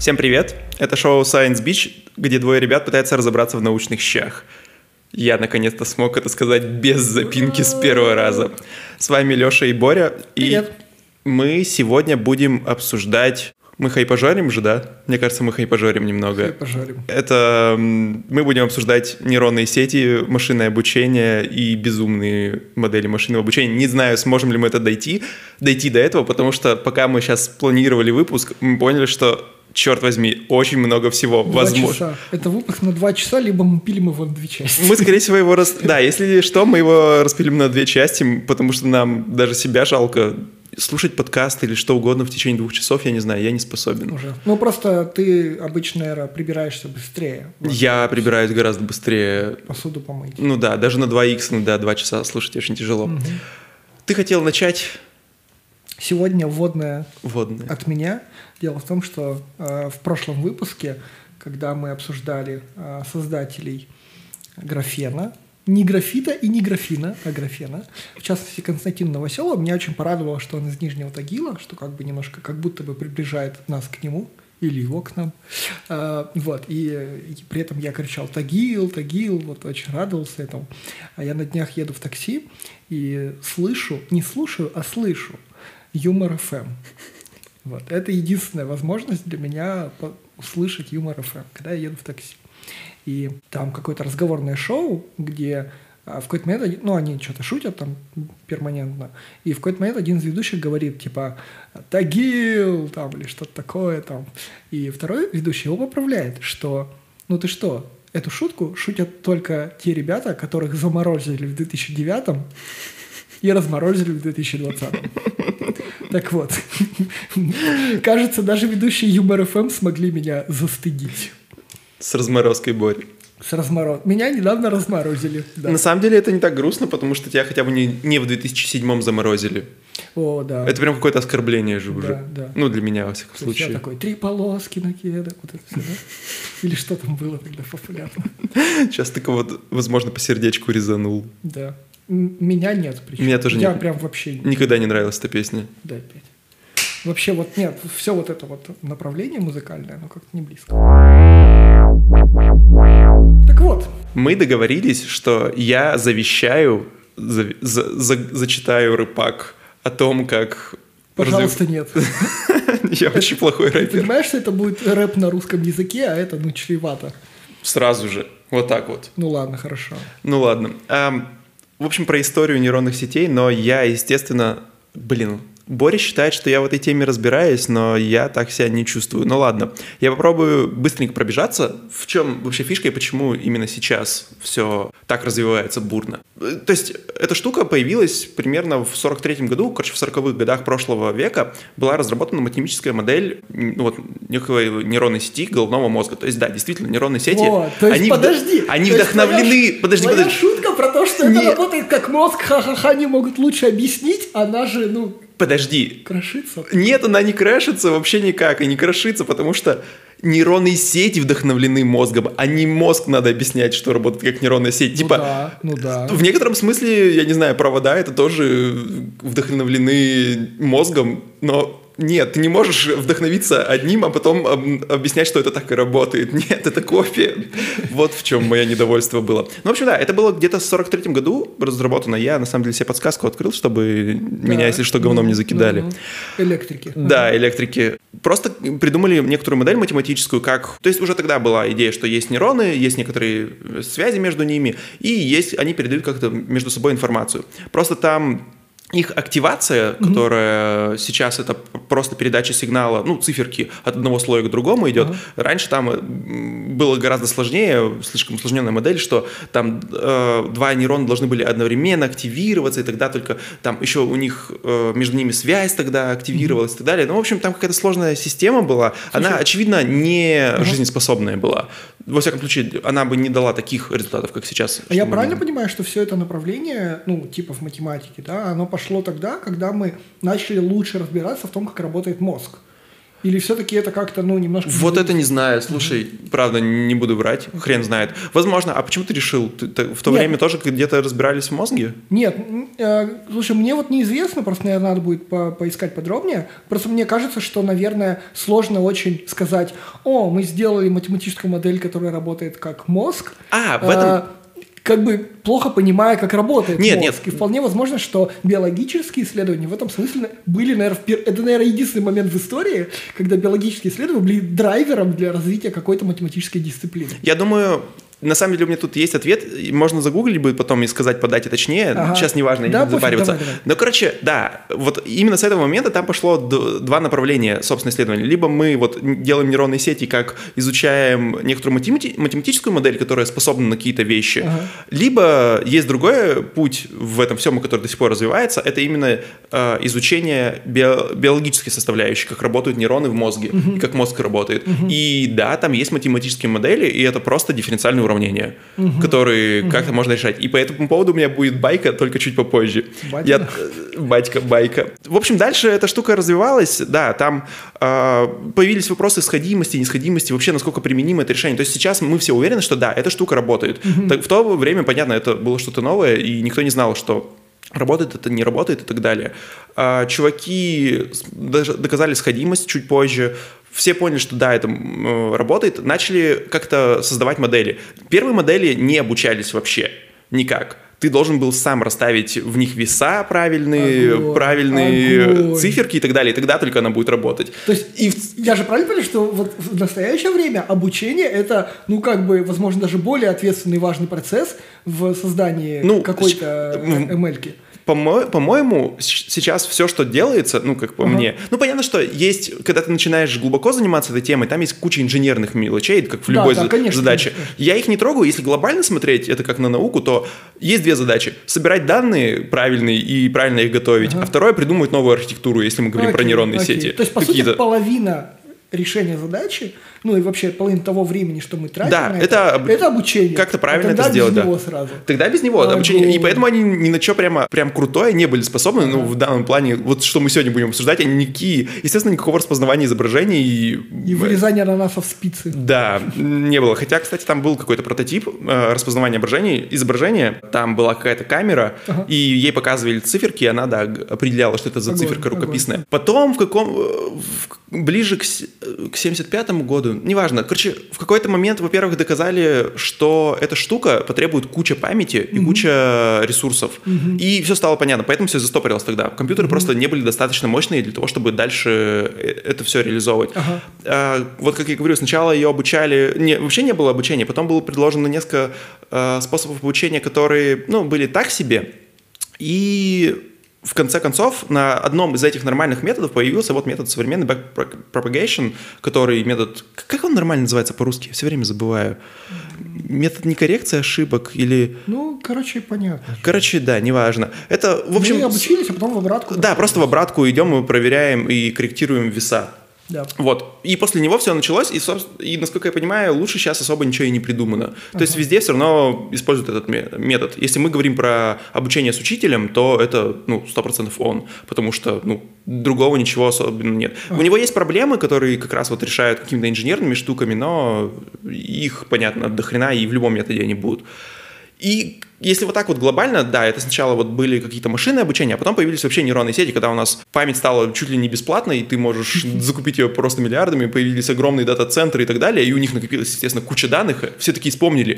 Всем привет! Это шоу Science Beach, где двое ребят пытаются разобраться в научных щах. Я наконец-то смог это сказать без запинки с первого раза. С вами Леша и Боря. Привет. И мы сегодня будем обсуждать... Мы хайпожорим же, да? Мне кажется, мы хайпожорим немного. Хайпожорим. Это мы будем обсуждать нейронные сети, машинное обучение и безумные модели машинного обучения. Не знаю, сможем ли мы это дойти до этого, потому что пока мы сейчас планировали выпуск, мы поняли, что, черт возьми, очень много всего 2 возможно. часа. Это выпуск на 2 часа, либо мы пилим его на 2 части. Мы, скорее всего, его... Да, если что, мы его распилим на 2 части, потому что нам даже себя жалко. Слушать подкаст или что угодно в течение 2 часов, я не знаю, я не способен. Уже. Ну, просто ты обычно, наверное, прибираешься быстрее. Я прибираюсь гораздо быстрее. Посуду помыть. Ну да, даже на 2х, 2 часа слушать очень тяжело. Угу. Ты хотел начать? Сегодня вводное от меня. Дело в том, что в прошлом выпуске, когда мы обсуждали создателей графена, не графита и не графина, а графена. В частности, Константин Новоселов. Меня очень порадовало, что он из Нижнего Тагила, что как бы немножко, как будто бы приближает нас к нему или его к нам. Вот. И при этом я кричал «Тагил, Тагил», вот очень радовался этому. А я на днях еду в такси и слышу, не слушаю, а слышу Юмор ФМ. Вот. Это единственная возможность для меня услышать Юмор ФМ, когда я еду в такси. И там какое-то разговорное шоу, где в какой-то момент, они что-то шутят там перманентно, и в какой-то момент один из ведущих говорит, типа, «Тагил», там, или что-то такое там. И второй ведущий его поправляет, что, ну ты что, эту шутку шутят только те ребята, которых заморозили в 2009 и разморозили в 2020. Так вот, кажется, даже ведущие Юмор ФМ смогли меня застыдить. С разморозкой, Борь. Меня недавно разморозили. Да. На самом деле это не так грустно, потому что тебя хотя бы не в 2007 заморозили. О, да. Это прям какое-то оскорбление же уже. Да. Ну, для меня, во всяком случае. Я такой, 3 полоски на кедах, вот это все, да? Или что там было тогда популярно? Сейчас ты кого-то, возможно, по сердечку резанул. Да. Меня нет. Причем. Меня тоже я нет. Прям вообще... Никогда не нравилась эта песня. Да, опять. Вообще вот нет, все вот это вот направление музыкальное, оно как-то не близко. Так вот. Мы договорились, что я завещаю, зачитаю рэпак о том, как... Пожалуйста, нет. Я очень плохой рэпер. Ты понимаешь, что это будет рэп на русском языке, а это, чревато. Сразу же. Вот так вот. Ну ладно, хорошо. Ну ладно. В общем, про историю нейронных сетей, но я, естественно... Боря считает, что я в этой теме разбираюсь, но я так себя не чувствую. Ну ладно, я попробую быстренько пробежаться. В чем вообще фишка и почему именно сейчас все так развивается бурно? То есть эта штука появилась примерно в 43-м году, в 40-х годах прошлого века была разработана математическая модель некой нейронной сети головного мозга. То есть да, действительно, нейронные сети... то есть, они вдохновлены... Твоя шутка про то, что это работает как мозг, ха-ха-ха, не могут лучше объяснить, она же, Подожди. Крошится? Нет, она не крошится вообще никак, и не крошится, потому что нейронные сети вдохновлены мозгом, а не мозг надо объяснять, что работает как нейронная сеть. Да. В некотором смысле, я не знаю, провода это тоже вдохновлены мозгом, но... Нет, ты не можешь вдохновиться одним, а потом объяснять, что это так и работает. Нет, это копия. Вот в чем мое недовольство было. Ну, в общем, да, это было где-то в 43-м году разработано. Я, на самом деле, себе подсказку открыл, чтобы меня, если что, говном не закидали. Электрики. Да, электрики. Просто придумали некоторую модель математическую, как... То есть уже тогда была идея, что есть нейроны, есть некоторые связи между ними, и они передают как-то между собой информацию. Просто там... Их активация, которая сейчас это просто передача сигнала, циферки от одного слоя к другому идет. Раньше там было гораздо сложнее, слишком усложненная модель, что там 2 нейрона должны были одновременно активироваться, и тогда только там еще у них между ними связь тогда активировалась и так далее. Ну, в общем, там какая-то сложная система была. Она, очевидно, не жизнеспособная была. Во всяком случае, она бы не дала таких результатов, как сейчас. А я правильно понимаю, что все это направление, в математике, да, оно пошло тогда, когда мы начали лучше разбираться в том, как работает мозг? Или все-таки это как-то, немножко... Вот это не знаю. Слушай, правда, не буду врать. Хрен знает. Возможно. А почему ты решил? Ты в то время тоже где-то разбирались в мозге? Нет. Слушай, мне вот неизвестно, просто, наверное, надо будет поискать подробнее. Просто мне кажется, что, наверное, сложно очень сказать, мы сделали математическую модель, которая работает как мозг. В этом... Как бы плохо понимая, как работает мозг. Нет. И вполне возможно, что биологические исследования в этом смысле были, наверное, это, наверное, единственный момент в истории, когда биологические исследования были драйвером для развития какой-то математической дисциплины. Я думаю... На самом деле у меня тут есть ответ, можно загуглить будет потом и сказать по дате точнее, сейчас неважно, не буду запариваться. Давай. Но, короче, да, вот именно с этого момента там пошло два направления, собственно, исследования. Либо мы вот делаем нейронные сети, как изучаем некоторую математическую модель, которая способна на какие-то вещи, либо есть другой путь в этом всем, который до сих пор развивается, это именно изучение биологической составляющей, как работают нейроны в мозге, и как мозг работает. И да, там есть математические модели, и это просто дифференциальные уравнения, которые как-то можно решать. И по этому поводу у меня будет байка, только чуть попозже. Байка. В общем, дальше эта штука развивалась, да, там появились вопросы сходимости, несходимости, вообще насколько применимо это решение. То есть сейчас мы все уверены, что да, эта штука работает. В то время, понятно, это было что-то новое, и никто не знал, что работает это, не работает и так далее. Чуваки даже доказали сходимость чуть позже. Все поняли, что да, это работает, начали как-то создавать модели. Первые модели не обучались вообще никак. Ты должен был сам расставить в них веса правильные циферки и так далее, и тогда только она будет работать. То есть, я же правильно понимаю, что вот в настоящее время обучение это, возможно, даже более ответственный и важный процесс в создании какой-то ML-ки? По-моему, сейчас все, что делается, как по мне, понятно, что есть, когда ты начинаешь глубоко заниматься этой темой, там есть куча инженерных мелочей, как в любой задаче. Конечно. Я их не трогаю, если глобально смотреть, это как на науку, то есть две задачи. Собирать данные правильные и правильно их готовить, а второе — придумывать новую архитектуру, если мы говорим про нейронные сети. То есть, по сути, половина решения задачи, и вообще половина того времени, что мы тратим на это обучение. Как-то правильно это сделать, да. Тогда без него обучение. И поэтому они ни на что прям крутое не были способны, в данном плане, вот что мы сегодня будем обсуждать, они естественно, никакого распознавания изображений и вырезания ананасов в спицы. Да, не было. Хотя, кстати, там был какой-то прототип распознавания изображения, там была какая-то камера, и ей показывали циферки, и она, определяла, что это за циферка рукописная. Потом ближе к 75-му году, неважно. Короче, в какой-то момент, во-первых, доказали, что эта штука потребует куча памяти и куча ресурсов. И все стало понятно, поэтому все застопорилось тогда. Компьютеры просто не были достаточно мощные для того, чтобы дальше это все реализовывать. Вот как я говорю, сначала ее обучали... вообще не было обучения, потом было предложено несколько способов обучения, которые, были так себе. И... В конце концов, на одном из этих нормальных методов появился метод современный backpropagation, который метод... Как он нормально называется по-русски? Я все время забываю. Метод не коррекции ошибок или... понятно. Да, неважно. Это, в общем... Мы обучились, а потом в обратку. Да, просто в обратку идем, мы проверяем и корректируем веса. Да. Вот. И после него все началось, и, насколько я понимаю, лучше сейчас особо ничего и не придумано. То есть везде все равно используют этот метод. Если мы говорим про обучение с учителем, то это 100% он, потому что другого ничего особенно нет. У него есть проблемы, которые как раз решают какими-то инженерными штуками, но их, понятно, до хрена и в любом методе они будут. И если вот так глобально, да, это сначала были какие-то машинные обучения, а потом появились вообще нейронные сети, когда у нас память стала чуть ли не бесплатной, и ты можешь закупить ее просто миллиардами, появились огромные дата-центры и так далее, и у них накопилась, естественно, куча данных, все такие вспомнили,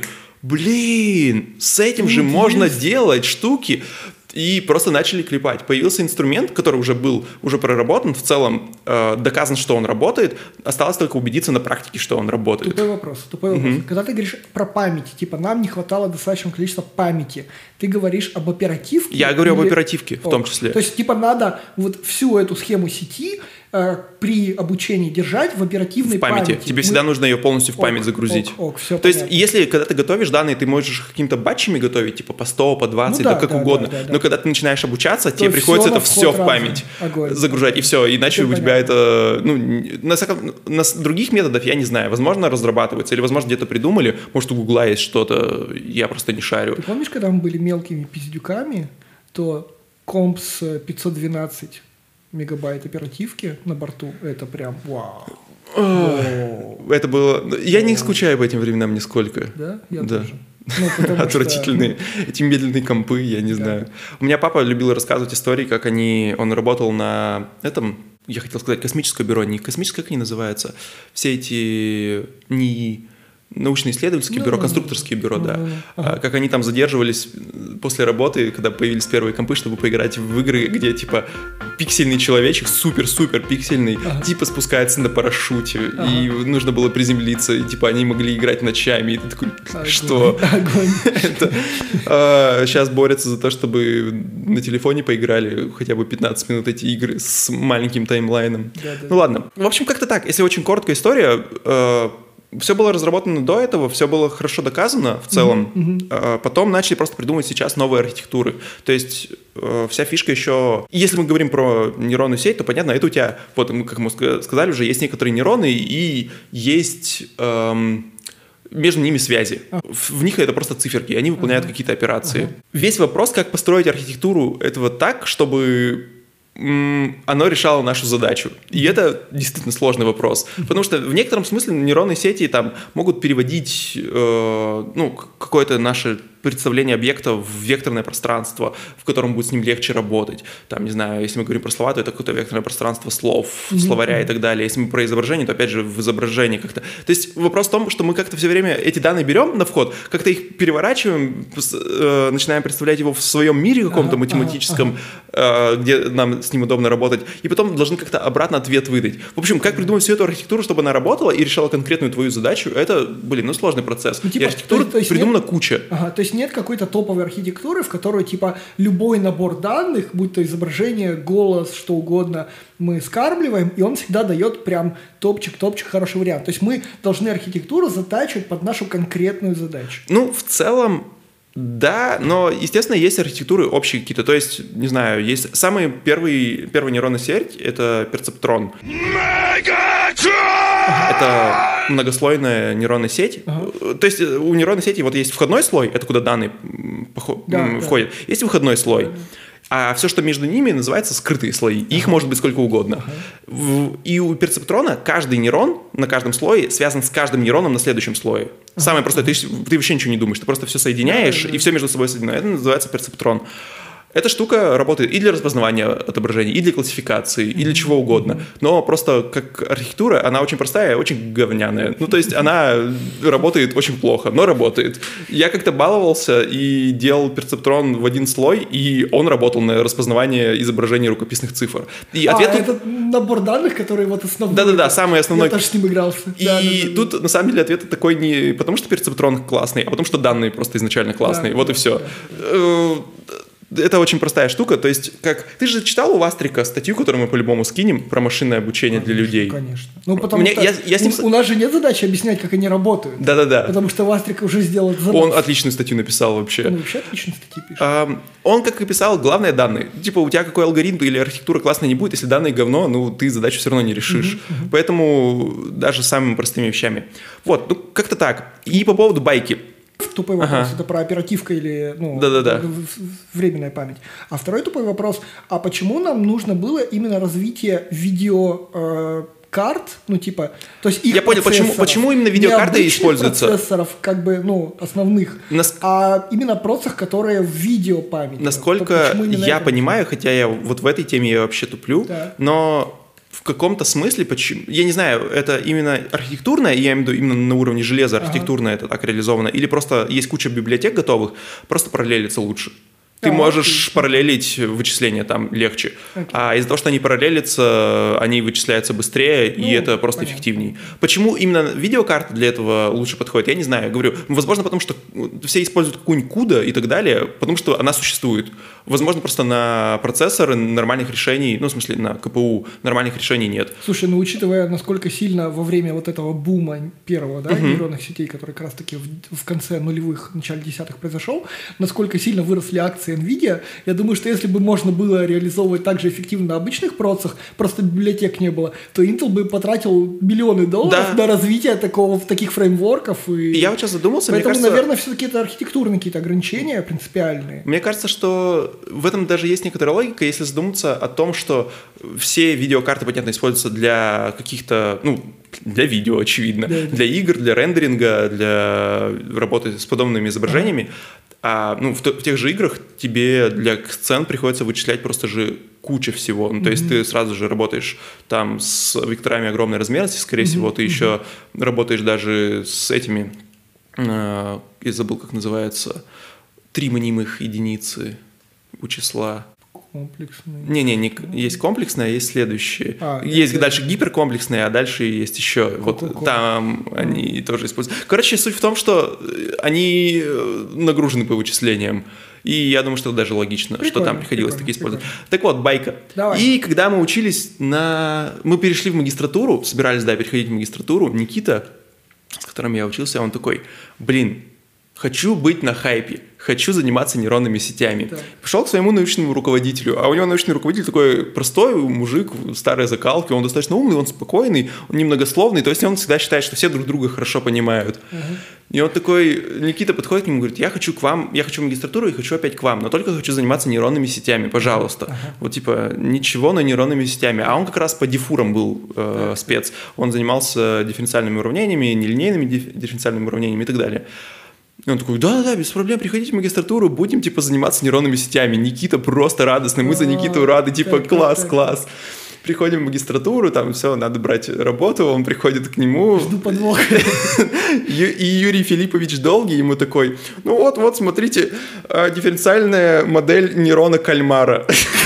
с этим же можно делать штуки, и просто начали клепать. Появился инструмент, который уже был проработан, в целом доказан, что он работает, осталось только убедиться на практике, что он работает. Тупой вопрос. Когда ты говоришь про память, нам не хватало достаточного количества памяти, ты говоришь об оперативке? Я говорю об оперативке в том числе. То есть, надо всю эту схему сети при обучении держать в оперативной памяти. Тебе всегда нужно ее полностью в память загрузить. То есть, если когда ты готовишь данные, ты можешь какими-то батчами готовить, по 100, по 20, как угодно. Но когда ты начинаешь обучаться, тебе приходится это все в память загружать, и все. Иначе у тебя это... на других методах я не знаю. Возможно, разрабатывается, или, возможно, где-то придумали. Может, у Гугла есть что-то, я просто не шарю. Ты помнишь, когда мы были мелкими пиздюками, то Компс 512 мегабайт оперативки на борту, это прям вау. Это было... Я не скучаю по этим временам нисколько. Да? Я тоже. Отвратительные. Эти медленные компы, я не знаю. У меня папа любил рассказывать истории, как он работал на этом, я хотел сказать, космическое бюро, не космическое, как они называются, все эти НИИ, научно-исследовательские бюро, конструкторские бюро, как они там задерживались после работы, когда появились первые компы, чтобы поиграть в игры, где, типа, пиксельный человечек, супер-супер пиксельный, типа, спускается на парашюте, и нужно было приземлиться, и, типа, они могли играть ночами, и ты такой, что? Сейчас борются за то, чтобы на телефоне поиграли хотя бы 15 минут эти игры с маленьким таймлайном. Ну ладно. В общем, как-то так. Если очень короткая история... Все было разработано до этого, все было хорошо доказано в целом. Потом начали просто придумывать сейчас новые архитектуры. То есть вся фишка еще... Если мы говорим про нейронную сеть, то понятно, это у тебя, вот как мы сказали уже, есть некоторые нейроны и есть... между ними связи. В них это просто циферки, они выполняют какие-то операции. Весь вопрос, как построить архитектуру этого так, чтобы... оно решало нашу задачу. И это действительно сложный вопрос. Потому что в некотором смысле нейронные сети там могут переводить какое-то наше представление объекта в векторное пространство, в котором будет с ним легче работать. Там, не знаю, если мы говорим про слова, то это какое-то векторное пространство слов, словаря и так далее. Если мы про изображение, то опять же в изображении как-то. То есть вопрос в том, что мы как-то все время эти данные берем на вход, как-то их переворачиваем, начинаем представлять его в своем мире каком-то математическом, где нам с ним удобно работать, и потом должны как-то обратно ответ выдать. В общем, как придумать всю эту архитектуру, чтобы она работала и решала конкретную твою задачу, это, сложный процесс. И архитектура придумана куча. То есть нет какой-то топовой архитектуры, в которой, типа, любой набор данных, будь то изображение, голос, что угодно, мы скармливаем, и он всегда дает прям топчик, хороший вариант. То есть мы должны архитектуру затачивать под нашу конкретную задачу. Ну, в целом, да, но, естественно, есть архитектуры общие какие-то. То есть, не знаю, есть самый первая нейронная сеть — это перцептрон. Это многослойная нейронная сеть. То есть у нейронной сети вот есть входной слой, это куда данные входят. Есть выходной слой. А все, что между ними, называется скрытые слои. Их может быть сколько угодно. И у перцептрона каждый нейрон на каждом слое связан с каждым нейроном на следующем слое. Самое простое, ты вообще ничего не думаешь, ты просто все соединяешь, и все между собой соединено. Это называется перцептрон. Эта штука работает и для распознавания отображений, и для классификации, и для чего угодно. Но просто как архитектура, она очень простая, очень говняная. Ну, то есть она работает очень плохо, но работает. Я как-то баловался и делал перцептрон в один слой, и он работал на распознавание изображений рукописных цифр. И это набор данных, который вот основной. Да-да-да, самый основной. Я тоже с ним игрался. И тут, на самом деле, ответ такой не потому, что перцептрон классный, а потому, что данные просто изначально классные. Вот и все. Это очень простая штука, то есть, как... Ты же читал у Вастрика статью, которую мы по-любому скинем, про машинное обучение для людей? Конечно. Ну, потому что у нас же нет задачи объяснять, как они работают. Да-да-да. Потому что Вастрик уже сделал задачу. Он отличную статью написал вообще. Он вообще отличные статьи пишет. Он, как и писал, главное данные. Типа, у тебя какой алгоритм или архитектура классная не будет, если данные говно, ну, ты задачу все равно не решишь. Поэтому даже самыми простыми вещами. Вот, ну, как-то так. И по поводу байки. Тупой вопрос, это про оперативка или временная память. А второй тупой вопрос, а почему нам нужно было именно развитие видеокарт, то есть их Я понял, почему именно видеокарты используются. Процессоров, основных, а именно процессоров, которые в видеопамяти. Насколько я понимаю, хотя я вот в этой теме я вообще туплю, но... В каком-то смысле, я не знаю, это именно архитектурное, я имею в виду именно на уровне железа архитектурное это так реализовано, или просто есть куча библиотек готовых, просто параллелится лучше. Ты можешь параллелить вычисления там легче, а из-за того, что они параллелятся, они вычисляются быстрее, и это просто эффективнее. Почему именно видеокарта для этого лучше подходит, я не знаю. Я говорю, возможно, потому что все используют какую-нибудь CUDA и так далее, потому что она существует. Возможно, просто на процессоры нормальных решений, в смысле на КПУ нормальных решений нет. Слушай, учитывая, насколько сильно во время вот этого бума первого, нейронных сетей, который как раз-таки в конце нулевых, начале десятых произошел, насколько сильно выросли акции операции NVIDIA. Я думаю, что если бы можно было реализовывать так же эффективно на обычных процессах, просто библиотек не было, то Intel бы потратил миллионы долларов на развитие таких фреймворков. И я вот сейчас задумался, поэтому, мне кажется, наверное, все-таки это архитектурные какие-то ограничения принципиальные. Мне кажется, что в этом даже есть некоторая логика, если задуматься о том, что все видеокарты, понятно, используются для каких-то, для видео, очевидно, для игр, для рендеринга, для работы с подобными изображениями. А в тех же играх тебе для сцен приходится вычислять просто же куча всего. То есть ты сразу же работаешь там с векторами огромной размерности, скорее всего, ты еще работаешь даже с этими, я забыл, как называется, 3 мнимых единицы у числа. Комплексные. Не, есть комплексные, а есть следующие. Есть дальше гиперкомплексные, а дальше есть еще. Вот там они тоже используют. Короче, суть в том, что они нагружены по вычислениям. И я думаю, что это даже логично, что там приходилось такие использовать. Так вот, байка. Давай. И когда мы учились мы перешли в магистратуру, собирались, переходить в магистратуру, Никита, с которым я учился, он такой, хочу быть на хайпе, хочу заниматься нейронными сетями. Да. Пошел к своему научному руководителю, а у него научный руководитель такой простой мужик, старой закалки, он достаточно умный, он спокойный, он немногословный, то есть он всегда считает, что все друг друга хорошо понимают. И он такой, Никита подходит к нему и говорит, я хочу в магистратуру и хочу опять к вам, но только хочу заниматься нейронными сетями, пожалуйста. Ничего, но нейронными сетями. А он как раз по дифурам был спец, он занимался дифференциальными уравнениями, нелинейными дифференциальными уравнениями и так далее. И он такой, да, без проблем, приходите в магистратуру, будем, заниматься нейронными сетями. Никита просто радостный, мы за Никиту рады, класс. Приходим в магистратуру, там все, надо брать работу, он приходит к нему. Жду подвоха. И Юрий Филиппович Долгий ему такой, вот, смотрите, дифференциальная модель нейрона кальмара.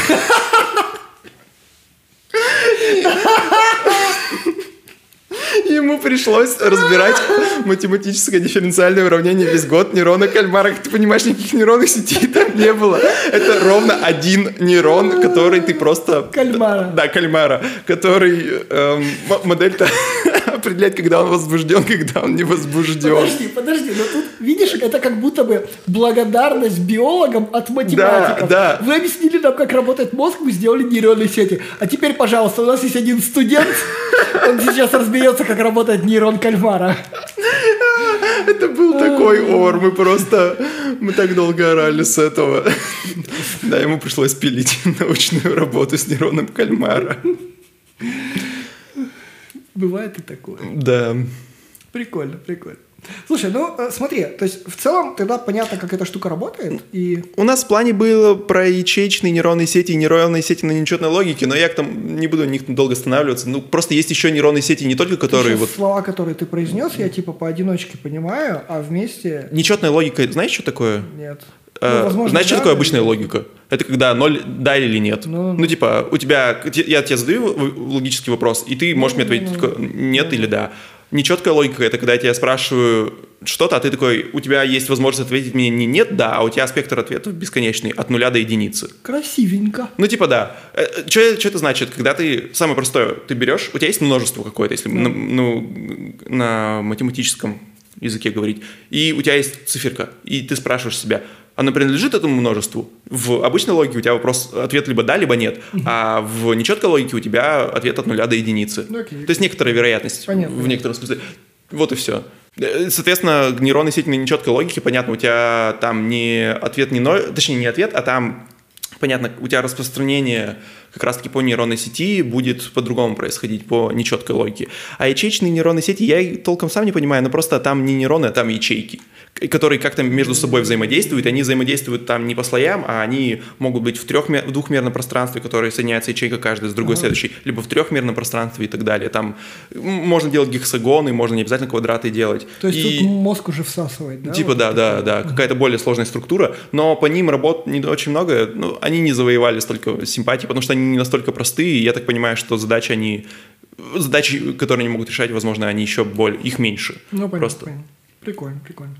Ему пришлось разбирать математическое дифференциальное уравнение весь год нейрона кальмара. Как ты понимаешь, никаких нейронных сетей там не было. Это ровно один нейрон, который ты просто... Кальмара. Да, кальмара. Который модель-то определяет, когда он возбужден, когда он не возбужден. Подожди, но тут, видишь, это как будто бы благодарность биологам от математиков. Да. Вы объяснили нам, как работает мозг, мы сделали нейронные сети. А теперь, пожалуйста, у нас есть один студент, он сейчас разберется, как работает нейрон кальмара. Это был такой ор, мы так долго орали с этого. Да, ему пришлось пилить научную работу с нейроном кальмара. Бывает и такое. Да. Прикольно. Слушай, смотри, то есть в целом тогда понятно, как эта штука работает. И... У нас в плане было про ячеечные нейронные сети и нейронные сети на нечетной логике, но я там не буду на них долго останавливаться. Просто есть еще нейронные сети, не только которые... Слова, которые ты произнес, я поодиночке понимаю, а вместе... Нечетная логика, знаешь, что такое? Нет. Знаешь, что такое обычная логика? Это когда 0 да или нет. У тебя... Я тебе задаю логический вопрос, и ты можешь мне ответить только нет или да. Нечеткая логика – это когда я тебя спрашиваю что-то, а ты такой, у тебя есть возможность ответить мне не нет, да, а у тебя спектр ответов бесконечный, от 0 до единицы. Красивенько. Да. Что это значит? Когда самое простое, ты берешь, у тебя есть множество какое-то, если на математическом языке говорить, и у тебя есть циферка, и ты спрашиваешь себя, оно принадлежит этому множеству? В обычной логике у тебя ответ либо да, либо нет, а в нечеткой логике у тебя ответ от 0 до единицы. То есть некоторая вероятность. Понятно. В некотором смысле. Вот и все. Соответственно, нейронные сети на нечеткой логике, понятно, у тебя там не ответ, не 0, точнее не ответ, а там, понятно, у тебя распространение как раз-таки по нейронной сети будет по-другому происходить, по нечеткой логике. А ячеечные нейронные сети, я толком сам не понимаю, но просто там не нейроны, а там ячейки, которые как-то между собой взаимодействуют. Они взаимодействуют там не по слоям, а они могут быть в двухмерном пространстве, которое соединяется ячейка каждая с другой следующей, либо в трехмерном пространстве и так далее. Там можно делать гексагоны, можно не обязательно квадраты делать. То есть тут мозг уже всасывает, да? Да. Какая-то более сложная структура, но по ним работ не очень много. Они не завоевали столько симпатии, потому что они не настолько простые, и я так понимаю, что задачи, которые они могут решать, возможно, они еще их меньше. Понятно. Прикольно.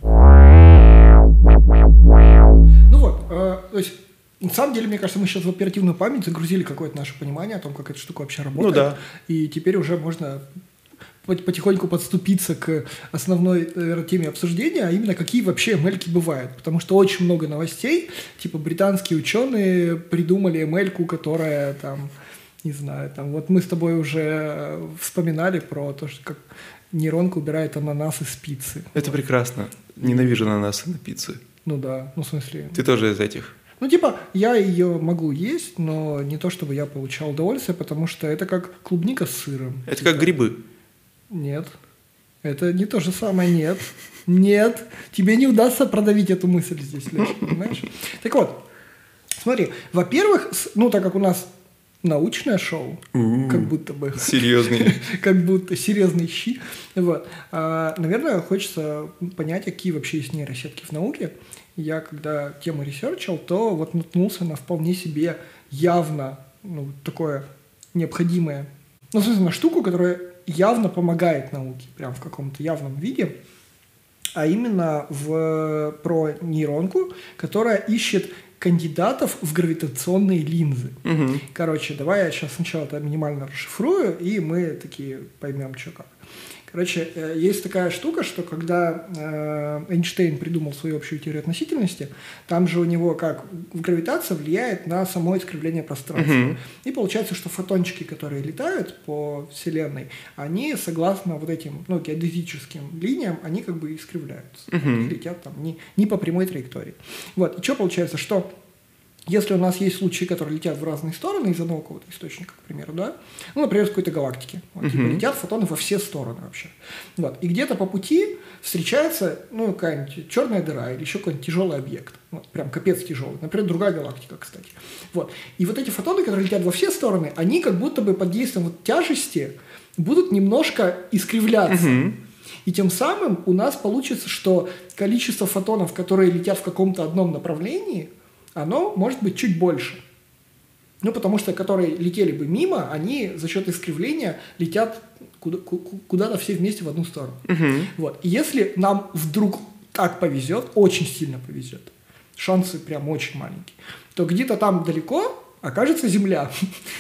То есть, на самом деле, мне кажется, мы сейчас в оперативную память загрузили какое-то наше понимание о том, как эта штука вообще работает. И теперь уже можно потихоньку подступиться к основной, наверное, теме обсуждения, а именно какие вообще ML-ки бывают. Потому что очень много новостей, типа британские ученые придумали ML-ку, которая там, не знаю, там вот мы с тобой уже вспоминали про то, что как нейронка убирает ананас из пиццы. Это прекрасно. Ненавижу ананасы на пицце. Ну да, ну в смысле... Ты тоже из этих? Ну, типа, я ее могу есть, но не то, чтобы я получал удовольствие, потому что это как клубника с сыром. Это как грибы. Нет. Это не то же самое, нет. Нет. Тебе не удастся продавить эту мысль здесь, Леша, понимаешь? Так вот, смотри, во-первых, ну, так как у нас научное шоу, как будто бы. Серьезный. Как будто серьезный щи. Вот. Наверное, хочется понять, какие вообще есть нейросетки в науке. Я, когда тему ресерчил, то вот наткнулся на вполне себе явно, ну, такое необходимое, ну, собственно, на штуку, которая явно помогает науке, прям в каком-то явном виде, а именно про нейронку, которая ищет кандидатов в гравитационные линзы. Угу. Короче, давай я сейчас сначала это минимально расшифрую, и мы такие поймем, что как. Короче, есть такая штука, что когда Эйнштейн придумал свою общую теорию относительности, там же у него как гравитация влияет на само искривление пространства. Uh-huh. И получается, что фотончики, которые летают по Вселенной, они, согласно вот этим, ну, геодезическим линиям, они как бы искривляются. Uh-huh. И летят там не по прямой траектории. Вот. И что получается, что если у нас есть лучи, которые летят в разные стороны из одного какого-то источника, к примеру, да, ну, например, из какой-то галактики, вот, типа, летят фотоны во все стороны вообще. Вот. И где-то по пути встречается, ну, какая-нибудь черная дыра или еще какой-нибудь тяжелый объект. Вот, прям капец тяжелый. Например, другая галактика, кстати. Вот. И вот эти фотоны, которые летят во все стороны, они как будто бы под действием вот тяжести будут немножко искривляться. И тем самым у нас получится, что количество фотонов, которые летят в каком-то одном направлении, оно может быть чуть больше. Ну, потому что которые летели бы мимо, они за счет искривления летят куда-то все вместе в одну сторону. Вот. И если нам вдруг так повезет, очень сильно повезет, шансы прям очень маленькие, то где-то там далеко окажется Земля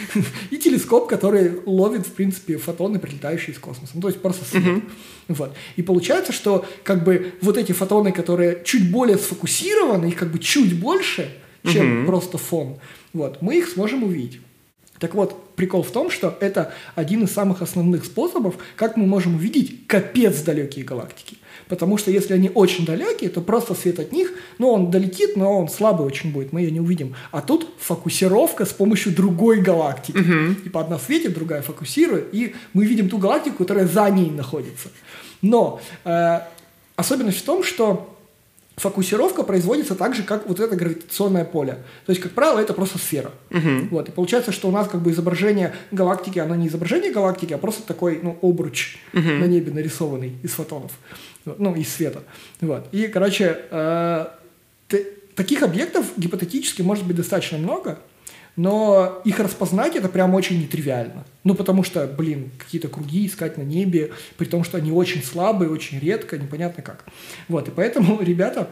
и телескоп, который ловит, в принципе, фотоны, прилетающие из космоса. Ну, то есть просто свет. Вот. И получается, что как бы вот эти фотоны, которые чуть более сфокусированы, их как бы чуть больше, чем просто фон, вот, мы их сможем увидеть. Так вот, прикол в том, что это один из самых основных способов, как мы можем увидеть капец далекие галактики. Потому что если они очень далекие, то просто свет от них, ну, он долетит, но он слабый очень будет, мы ее не увидим. А тут фокусировка с помощью другой галактики. Типа одна светит, другая фокусирует, и мы видим ту галактику, которая за ней находится. Но особенность в том, что фокусировка производится так же, как вот это гравитационное поле. То есть, как правило, это просто сфера. Вот. И получается, что у нас как бы изображение галактики, оно не изображение галактики, а просто такой, ну, обруч на небе нарисованный из фотонов. Ну, из света. Вот. И, короче, таких объектов гипотетически может быть достаточно много, но их распознать это прям очень нетривиально. Ну, потому что, блин, какие-то круги искать на небе, при том, что они очень слабые, очень редко, непонятно как. Вот, и поэтому ребята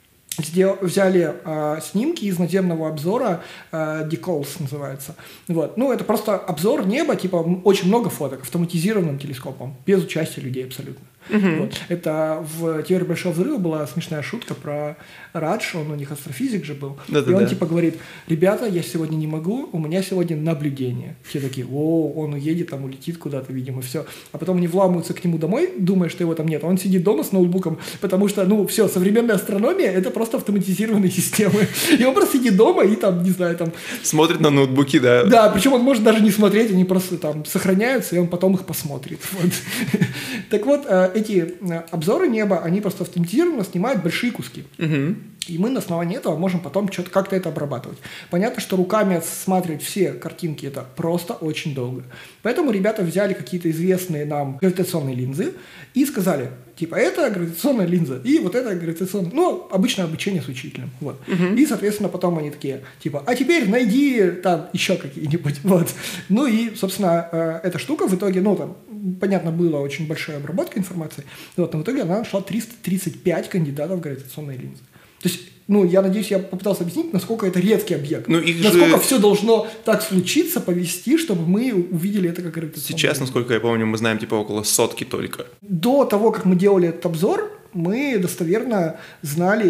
взяли снимки из наземного обзора, Decals называется. Вот. Ну, это просто обзор неба, типа очень много фоток автоматизированным телескопом, без участия людей абсолютно. Вот. Это в «Теории большого взрыва» была смешная шутка про Радж, он у них астрофизик же был, и он типа говорит: ребята, я сегодня не могу, у меня сегодня наблюдение. Все такие: о, он уедет, там улетит куда-то, видимо, все. А потом они вламываются к нему домой, думая, что его там нет, а он сидит дома с ноутбуком, потому что, ну, все, современная астрономия — это просто автоматизированные системы. И он просто сидит дома и там, не знаю, там... Смотрит на ноутбуки, да. Да, причем он может даже не смотреть, они просто там сохраняются, и он потом их посмотрит. Вот. Так вот, эти обзоры неба, они просто автоматизированно снимают большие куски. И мы на основании этого можем потом что-то как-то это обрабатывать. Понятно, что руками отсматривать все картинки — это просто очень долго. Поэтому ребята взяли какие-то известные нам гравитационные линзы и сказали, типа, это гравитационная линза, и вот это гравитационная... Ну, обычное обучение с учителем. Вот. И, соответственно, потом они такие, типа, а теперь найди там еще какие-нибудь. Вот. Ну и, собственно, эта штука в итоге, ну, там, понятно, была очень большая обработка информации, вот, но в итоге она нашла 335 кандидатов в гравитационные линзы. То есть, я надеюсь, я попытался объяснить, насколько это редкий объект. Насколько все должно так случиться, повести, чтобы мы увидели это как гравитационный. Сейчас, насколько я помню, мы знаем около 100 только. До того, как мы делали этот обзор, мы достоверно знали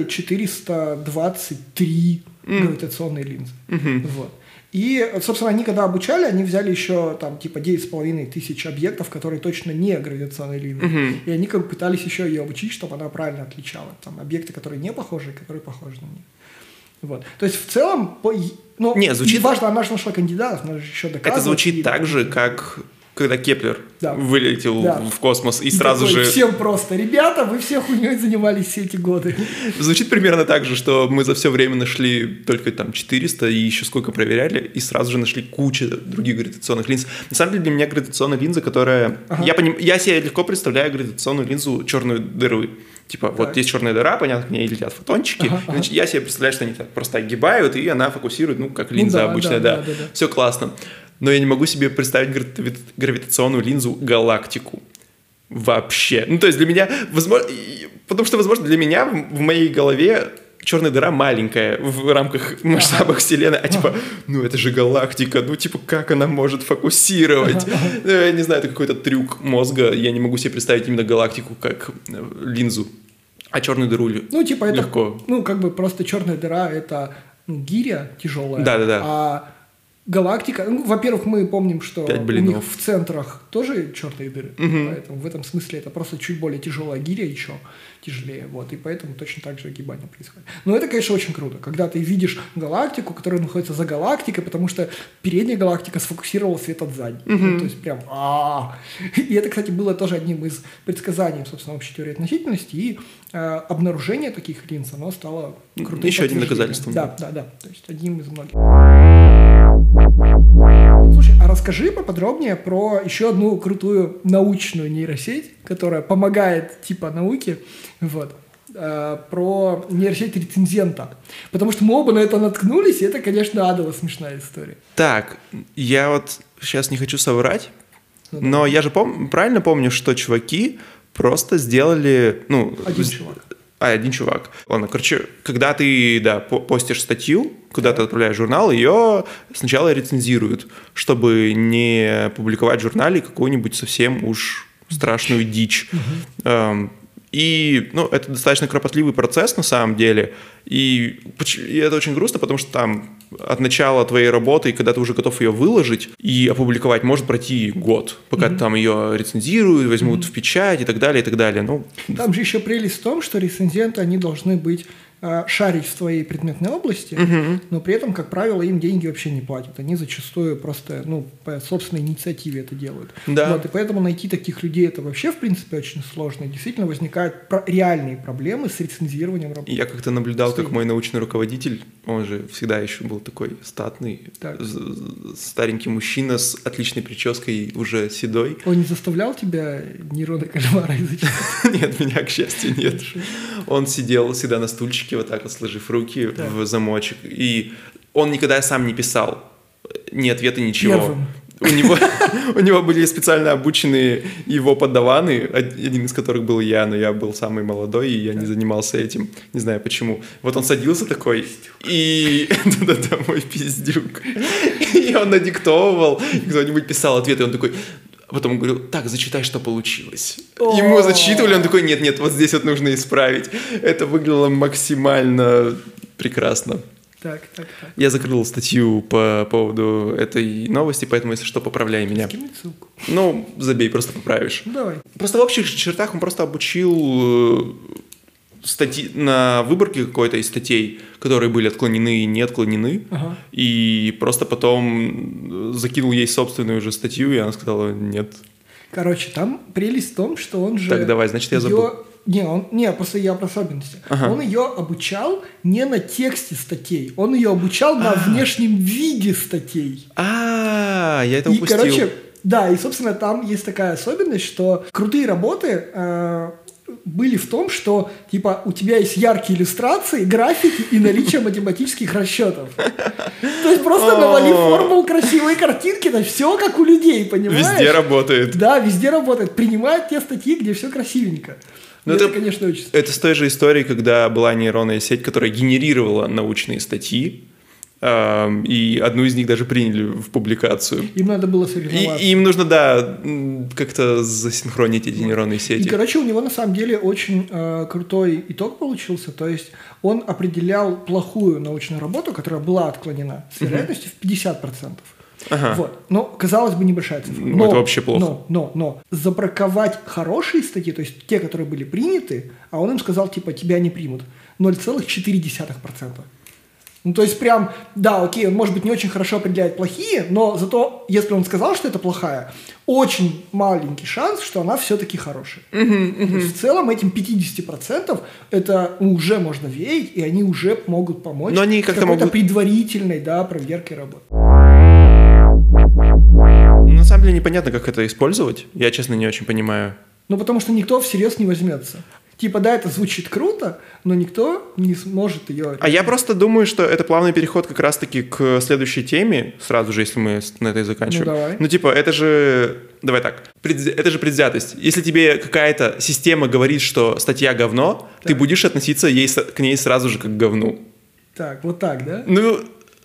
423 гравитационные линзы. Вот. И, собственно, они когда обучали, они взяли еще 9,5 тысяч объектов, которые точно не гравитационные линзы. И они пытались еще ее обучить, чтобы она правильно отличала. Объекты, которые не похожи, и которые похожи на них. Вот. То есть, в целом, звучит... важно, она же нашла кандидатов, она же еще доказывает. Это звучит так же, как... Когда Кеплер вылетел в космос и сразу же... Всем просто, ребята, вы все хуйней занимались все эти годы. Звучит примерно так же, что мы за все время нашли только 400 и еще сколько проверяли, и сразу же нашли кучу других гравитационных линз. На самом деле для меня гравитационная линза, которая... Я себе легко представляю гравитационную линзу черной дыры. Вот есть черная дыра, понятно, к ней летят фотончики. Значит, я себе представляю, что они так просто огибают, и она фокусирует, как линза обычная, да. Все классно. Но я не могу себе представить гравитационную линзу галактику. Вообще. То есть для меня, возможно, потому что, возможно, для меня в моей голове черная дыра маленькая в рамках масштабах Вселенной, это же галактика, как она может фокусировать? Я не знаю, это какой-то трюк мозга, я не могу себе представить именно галактику как линзу, а черную дыру легко. Это, просто черная дыра, это гиря тяжелая. Да. А галактика, во-первых, мы помним, что у них в центрах тоже черные дыры, поэтому в этом смысле это просто чуть более тяжелая гиря, еще тяжелее, и поэтому точно так же огибание происходит. Но это, конечно, очень круто, когда ты видишь галактику, которая находится за галактикой, потому что передняя галактика сфокусировала свет от задней. То есть прям И это, кстати, было тоже одним из предсказаний, собственно, общей теории относительности, и обнаружение таких линз, оно стало крутым. Еще одним доказательством. Да. То есть одним из многих. Слушай, а расскажи поподробнее про еще одну крутую научную нейросеть, которая помогает науке, про нейросеть рецензента. Потому что мы оба на это наткнулись, и это, конечно, адово смешная история. Так, я сейчас не хочу соврать, но я же правильно помню, что чуваки просто сделали... Один чувак. Ладно, когда ты, постишь статью, куда ты отправляешь журнал, ее сначала рецензируют, чтобы не публиковать в журнале какую-нибудь совсем уж страшную дичь. И, это достаточно кропотливый процесс на самом деле, и это очень грустно, потому что там от начала твоей работы, когда ты уже готов ее выложить и опубликовать, может пройти год, пока там ее рецензируют, возьмут в печать и так далее, и так далее. Там же еще прелесть в том, что рецензенты, они должны быть шарить в своей предметной области, но при этом, как правило, им деньги вообще не платят. Они зачастую просто, по собственной инициативе это делают. Да. И поэтому найти таких людей это вообще, в принципе, очень сложно. И действительно возникают реальные проблемы с рецензированием работы. Я как-то наблюдал, как мой научный руководитель, он же всегда еще был такой статный, старенький мужчина с отличной прической, уже седой. Он не заставлял тебя нейроны кальмара изучать? Нет, меня, к счастью, нет. Он сидел всегда на стульчике, вот так вот сложив руки в замочек. И он никогда сам не писал ни ответа, ничего. У него были специально обученные его поддаваны, один из которых был я, но я был самый молодой, и я не занимался этим. Не знаю почему. Вот он садился такой, и... Да-да-да, мой пиздюк. И он надиктовывал, кто-нибудь писал ответ, и он такой... Потом он говорил, так, зачитай, что получилось. Ему зачитывали, он такой, нет, вот здесь вот нужно исправить. Это выглядело максимально прекрасно. Так. Я закрыл статью по поводу этой новости, поэтому, если что, поправляй меня. Скинь ссылку. Забей, просто поправишь. Давай. Просто в общих чертах он просто обучил статьи на выборке какой-то из статей, которые были отклонены и не отклонены, и просто потом закинул ей собственную уже статью, и она сказала нет. Короче, там прелесть в том, что он же... Так, давай, значит, я забыл. Просто я про особенности. Он ее обучал не на тексте статей, он ее обучал на внешнем виде статей. Я это упустил. И, собственно, там есть такая особенность, что крутые работы были в том, что, у тебя есть яркие иллюстрации, графики и наличие математических расчетов. То есть просто навали формул, красивые картинки, это все как у людей, понимаешь? Везде работает. Да, везде работает. Принимают те статьи, где все красивенько. Ну, это, конечно, очень смешно. Это с той же историей, когда была нейронная сеть, которая генерировала научные статьи, и одну из них даже приняли в публикацию. Им надо было соревноваться. И им нужно, да, как-то засинхронить эти нейронные сети. И, короче, у него на самом деле очень крутой итог получился. То есть он определял плохую научную работу, которая была отклонена, с вероятностью в 50%. Ага. Вот. Но, казалось бы, небольшая цифра. Но это вообще плохо. Но забраковать хорошие статьи, то есть те, которые были приняты, а он им сказал, типа, тебя не примут, 0,4%. Ну, то есть прям, да, окей, он, может быть, не очень хорошо определяет плохие, но зато, если он сказал, что это плохая, очень маленький шанс, что она все-таки хорошая. То есть в целом этим 50% это уже можно верить, и они уже могут помочь но они как-то какой-то предварительной, да, проверке работы. На самом деле непонятно, как это использовать. Я, честно, не очень понимаю. Ну, потому что никто всерьез не возьмется. Типа, да, это звучит круто, но никто не сможет ее... А я просто думаю, что это плавный переход как раз-таки к следующей теме, сразу же, если мы на этой заканчиваем. Ну, давай. Ну, типа, это же... Давай так. Это же предвзятость. Если тебе какая-то система говорит, что статья говно, так. Ты будешь относиться к ней сразу же как к говну. Так, вот так, да? Ну...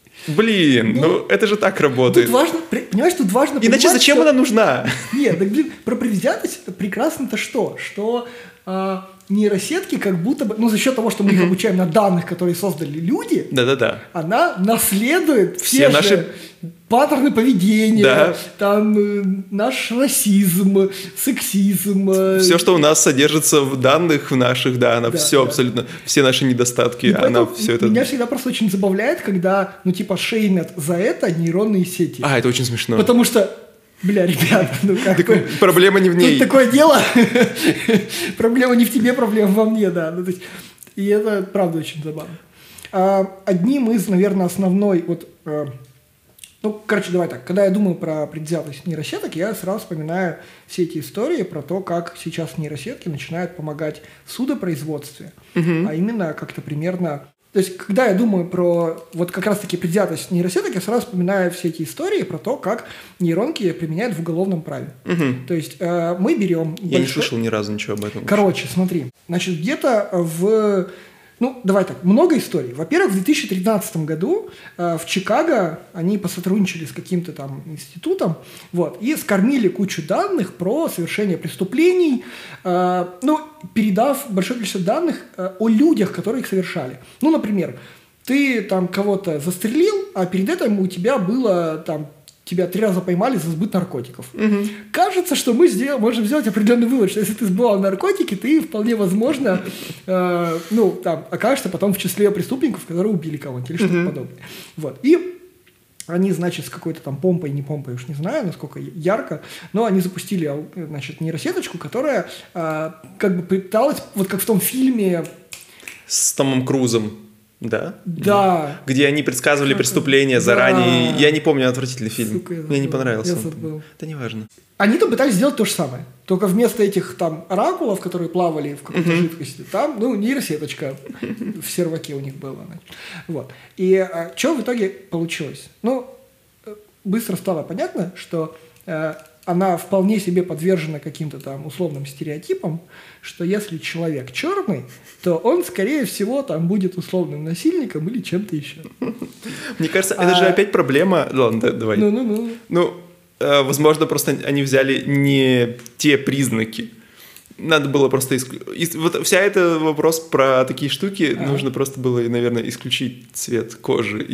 Блин, ну это же так работает. Тут важно, понимаешь, тут важно понимать, иначе зачем она нужна? Нет, так, блин, про предвзятость это прекрасно-то что? Что нейросетки как будто бы, ну за счет того, что мы их обучаем на данных, которые создали люди, да-да-да, она наследует все наши паттерны поведения, да. Там наш расизм, сексизм. Все, что у нас содержится в данных в наших, да, она все абсолютно, все наши недостатки, и она все это... Меня всегда просто очень забавляет, когда, ну типа, шеймят за это нейронные сети. А, это очень смешно. Потому что, бля, ребята, ну как бы... Проблема не в ней. Тут такое дело, проблема не в тебе, проблема во мне, да. Ну, то есть, и это, правда, очень забавно. Одним из, наверное, основной вот... Ну, короче, давай так. Когда я думаю про предвзятость нейросеток, я сразу вспоминаю все эти истории про то, как сейчас нейросетки начинают помогать в судопроизводстве, а именно как-то примерно... То есть, когда я думаю про вот как раз-таки предвзятость нейросеток, я сразу вспоминаю все эти истории про то, как нейронки применяют в уголовном праве. То есть, мы берем... Я не слышал ни разу ничего об этом. Короче, смотри. Значит, где-то в... Ну, давай так, много историй. Во-первых, в 2013 году в Чикаго они посотрудничали с каким-то там институтом, вот, и скормили кучу данных про совершение преступлений, ну, передав большое количество данных о людях, которые их совершали. Ну, например, ты там кого-то застрелил, а перед этим у тебя было там... Тебя 3 раза поймали за сбыт наркотиков. Кажется, что мы можем сделать определенный вывод, что если ты сбывал наркотики, ты вполне возможно ну, там, окажешься потом в числе преступников, которые убили кого-нибудь или что-то подобное. Вот. И они, значит, с какой-то там помпой, не помпой, уж не знаю, насколько ярко, но они запустили, значит, нейросеточку, которая как бы пыталась, вот как в том фильме... С Томом Крузом. Да? Да. Где они предсказывали преступления заранее. Я не помню, отвратительный фильм. Сука, мне не понравился. Я забыл. Это не важно. Они там пытались сделать то же самое. Только вместо этих там оракулов, которые плавали в какой-то жидкости, там, ну, нейросеточка в серваке у них была. Вот. И что в итоге получилось? Ну, быстро стало понятно, что она вполне себе подвержена каким-то там условным стереотипам, что если человек черный, то он, скорее всего, там будет условным насильником или чем-то еще. Мне кажется, это же опять проблема... Ладно, давай. Ну, возможно, просто они взяли не те признаки. Надо было просто... Вот вся эта вопрос про такие штуки, нужно просто было, наверное, исключить цвет кожи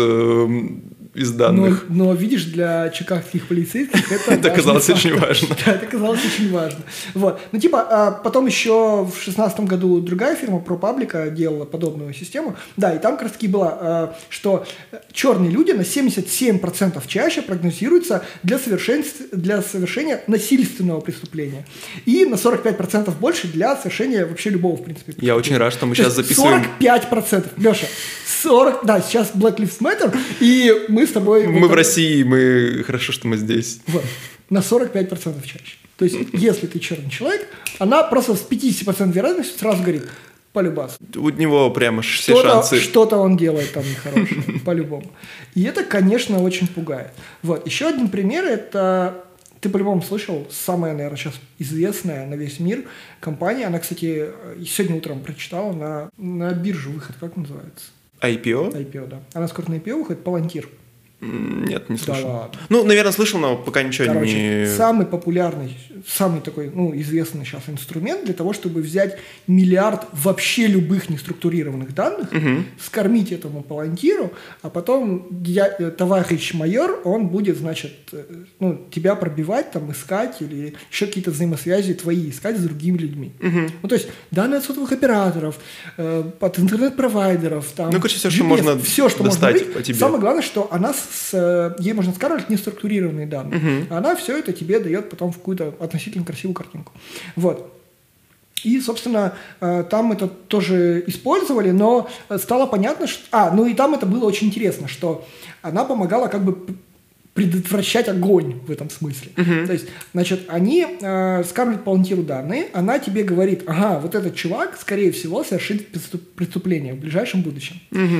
из данных. Но видишь, для чикагских полицейских это оказалось очень важно. Да, это оказалось очень важно. Вот. Ну, типа, потом еще в 2016 году другая фирма ProPublica делала подобную систему. Да, и там как раз таки было, что черные люди на 77% чаще прогнозируются для совершения насильственного преступления. И на 45% больше для совершения вообще любого, в принципе, преступления. Я очень рад, что мы сейчас записываем... 45%. Леша, 40... Да, сейчас Black Lives Matter, и мы с тобой... Мы в России, хорошо, что мы здесь. Вот. На 45% чаще. То есть, если ты черный человек, она просто с 50% вероятностью сразу говорит: полюбас. У него прямо все шансы. Что-то он делает там нехорошее, по-любому. И это, конечно, очень пугает. Вот. Еще один пример – это Ты по-любому слышал, самая, наверное, сейчас известная на весь мир компания, она, кстати, сегодня утром прочитала на биржу выход, как называется? IPO? IPO, да. Она скоро на IPO выходит, Palantir. Нет, не слышал. Да ладно. Ну, наверное, слышал, но пока ничего не... самый популярный, самый такой, известный сейчас инструмент для того, чтобы взять миллиард вообще любых неструктурированных данных, скормить этому Палантиру, а потом товарищ майор, он будет, значит, тебя пробивать, там, искать или еще какие-то взаимосвязи твои искать с другими людьми. Ну, то есть данные от сотовых операторов, от интернет-провайдеров, там, короче, все, что можно все, что достать можно быть. по тебе. Самое главное, что она ей можно скармливать неструктурированные данные. Она все это тебе дает потом в какую-то относительно красивую картинку. Вот. И, собственно, там это тоже использовали, но стало понятно, что... и там это было очень интересно, что она помогала как бы предотвращать огонь в этом смысле. То есть, значит, они скармливают Палантиру данные, она тебе говорит, ага, вот этот чувак, скорее всего, совершит преступление в ближайшем будущем.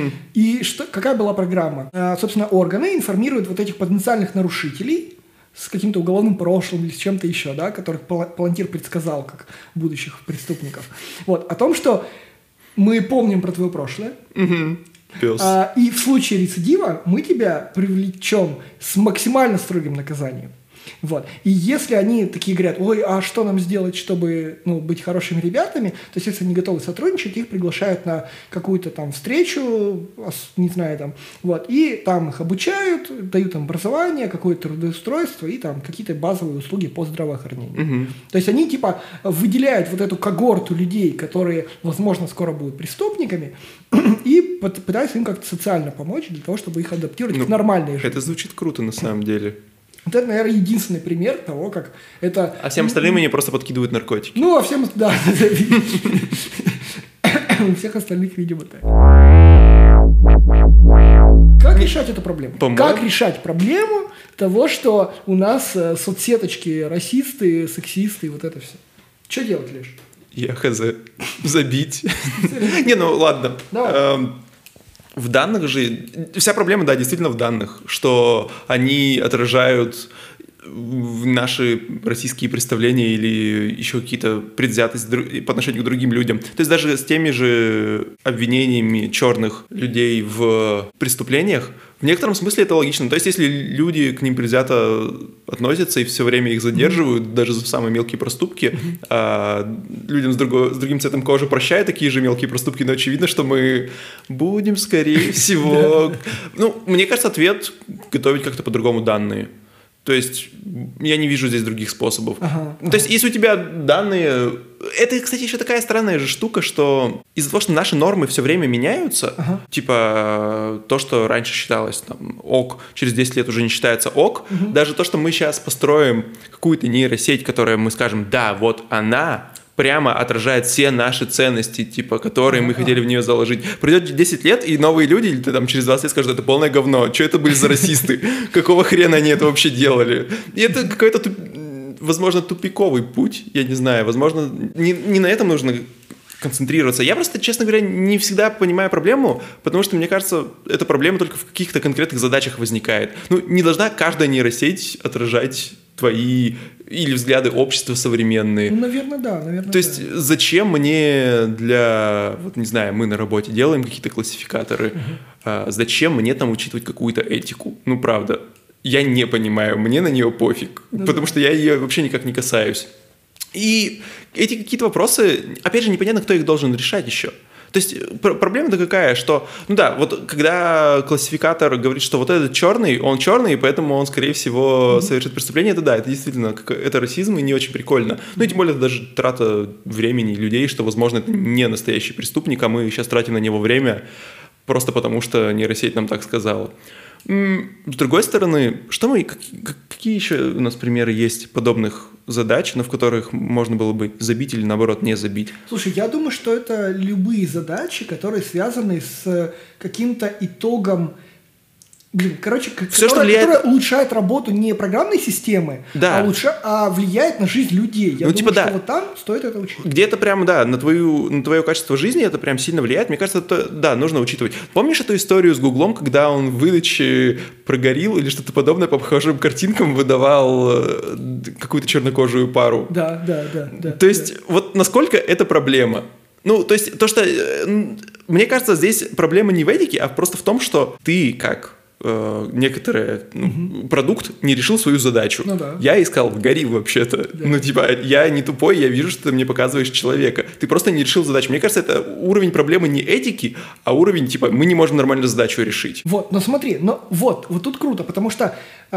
И какая была программа? Собственно, органы информируют вот этих потенциальных нарушителей с каким-то уголовным прошлым или с чем-то еще, да, которых Палантир предсказал как будущих преступников. Вот, о том, что мы помним про твое прошлое, Пес. И в случае рецидива мы тебя привлечем с максимально строгим наказанием. Вот. И если они такие говорят, ой, а что нам сделать, чтобы быть хорошими ребятами, то есть если они готовы сотрудничать, их приглашают на какую-то там встречу, не знаю, там, вот, и там их обучают, дают им образование, какое-то трудоустройство и там какие-то базовые услуги по здравоохранению. То есть они типа выделяют вот эту когорту людей, которые, возможно, скоро будут преступниками, и пытаются им как-то социально помочь для того, чтобы их адаптировать к нормальной жизни. Это звучит круто на самом деле. Это, наверное, единственный пример того, как это... А всем остальным они просто подкидывают наркотики. А всем... Да. У всех остальных, видимо, так. Как решать эту проблему? Как решать проблему того, что у нас соцсеточки расисты, сексисты и вот это все? Что делать, Леш? Я хз. Забить. Не, ладно. В данных же... Вся проблема, да, действительно в данных, что они отражают наши российские представления или еще какие-то предвзятости по отношению к другим людям. То есть даже с теми же обвинениями черных людей в преступлениях, в некотором смысле это логично. То есть если люди к ним предвзято относятся и все время их задерживают, даже за самые мелкие проступки, а людям с другим цветом кожи прощают такие же мелкие проступки, но очевидно, что мы будем, скорее всего... Мне кажется, ответ — готовить как-то по-другому данные. То есть я не вижу здесь других способов. То есть если у тебя данные... Это, кстати, еще такая странная же штука, что из-за того, что наши нормы все время меняются, типа то, что раньше считалось там, ок, через 10 лет уже не считается ок, даже то, что мы сейчас построим какую-то нейросеть, которая мы скажем, да, вот она... прямо отражает все наши ценности, типа, которые мы хотели в нее заложить. Пройдет 10 лет, и новые люди, или там через 20 лет скажут, это полное говно. Что это были за расисты? Какого хрена они это вообще делали? И это какой-то, возможно, тупиковый путь, я не знаю. Возможно, не на этом нужно концентрироваться. Я просто, честно говоря, не всегда понимаю проблему, потому что, мне кажется, эта проблема только в каких-то конкретных задачах возникает. Не должна каждая нейросеть отражать твои или взгляды общества современные. Наверное, да. То есть зачем мне не знаю, мы на работе делаем какие-то классификаторы, зачем мне там учитывать какую-то этику? Правда, я не понимаю, мне на нее пофиг, потому что я ее вообще никак не касаюсь. И эти какие-то вопросы, опять же, непонятно, кто их должен решать еще. То есть проблема-то какая, что, вот когда классификатор говорит, что вот этот черный, он черный, и поэтому он, скорее всего, совершит преступление, это действительно, это расизм и не очень прикольно. И тем более это даже трата времени людей, что, возможно, это не настоящий преступник, а мы сейчас тратим на него время просто потому, что нейросеть нам так сказала. С другой стороны, какие еще у нас примеры есть подобных задач, но в которых можно было бы забить или, наоборот, не забить? Слушай, я думаю, что это любые задачи, которые связаны с каким-то итогом которая улучшает работу не программной системы, а влияет на жизнь людей. Я думаю, что вот там стоит это учитывать. Где-то прям, на твое качество жизни это прям сильно влияет. Мне кажется, это, нужно учитывать. Помнишь эту историю с Гуглом, когда он в выдаче прогорел или что-то подобное по похожим картинкам выдавал какую-то чернокожую пару? Да. То есть, вот насколько это проблема? Ну, то есть, то, что... Мне кажется, здесь проблема не в этике, а просто в том, что ты как... некоторый продукт не решил свою задачу. Я искал в Гори вообще-то. Я не тупой, я вижу, что ты мне показываешь человека. Ты просто не решил задачу. Мне кажется, это уровень проблемы не этики, а уровень, мы не можем нормально задачу решить. Вот, но смотри, вот тут круто, потому что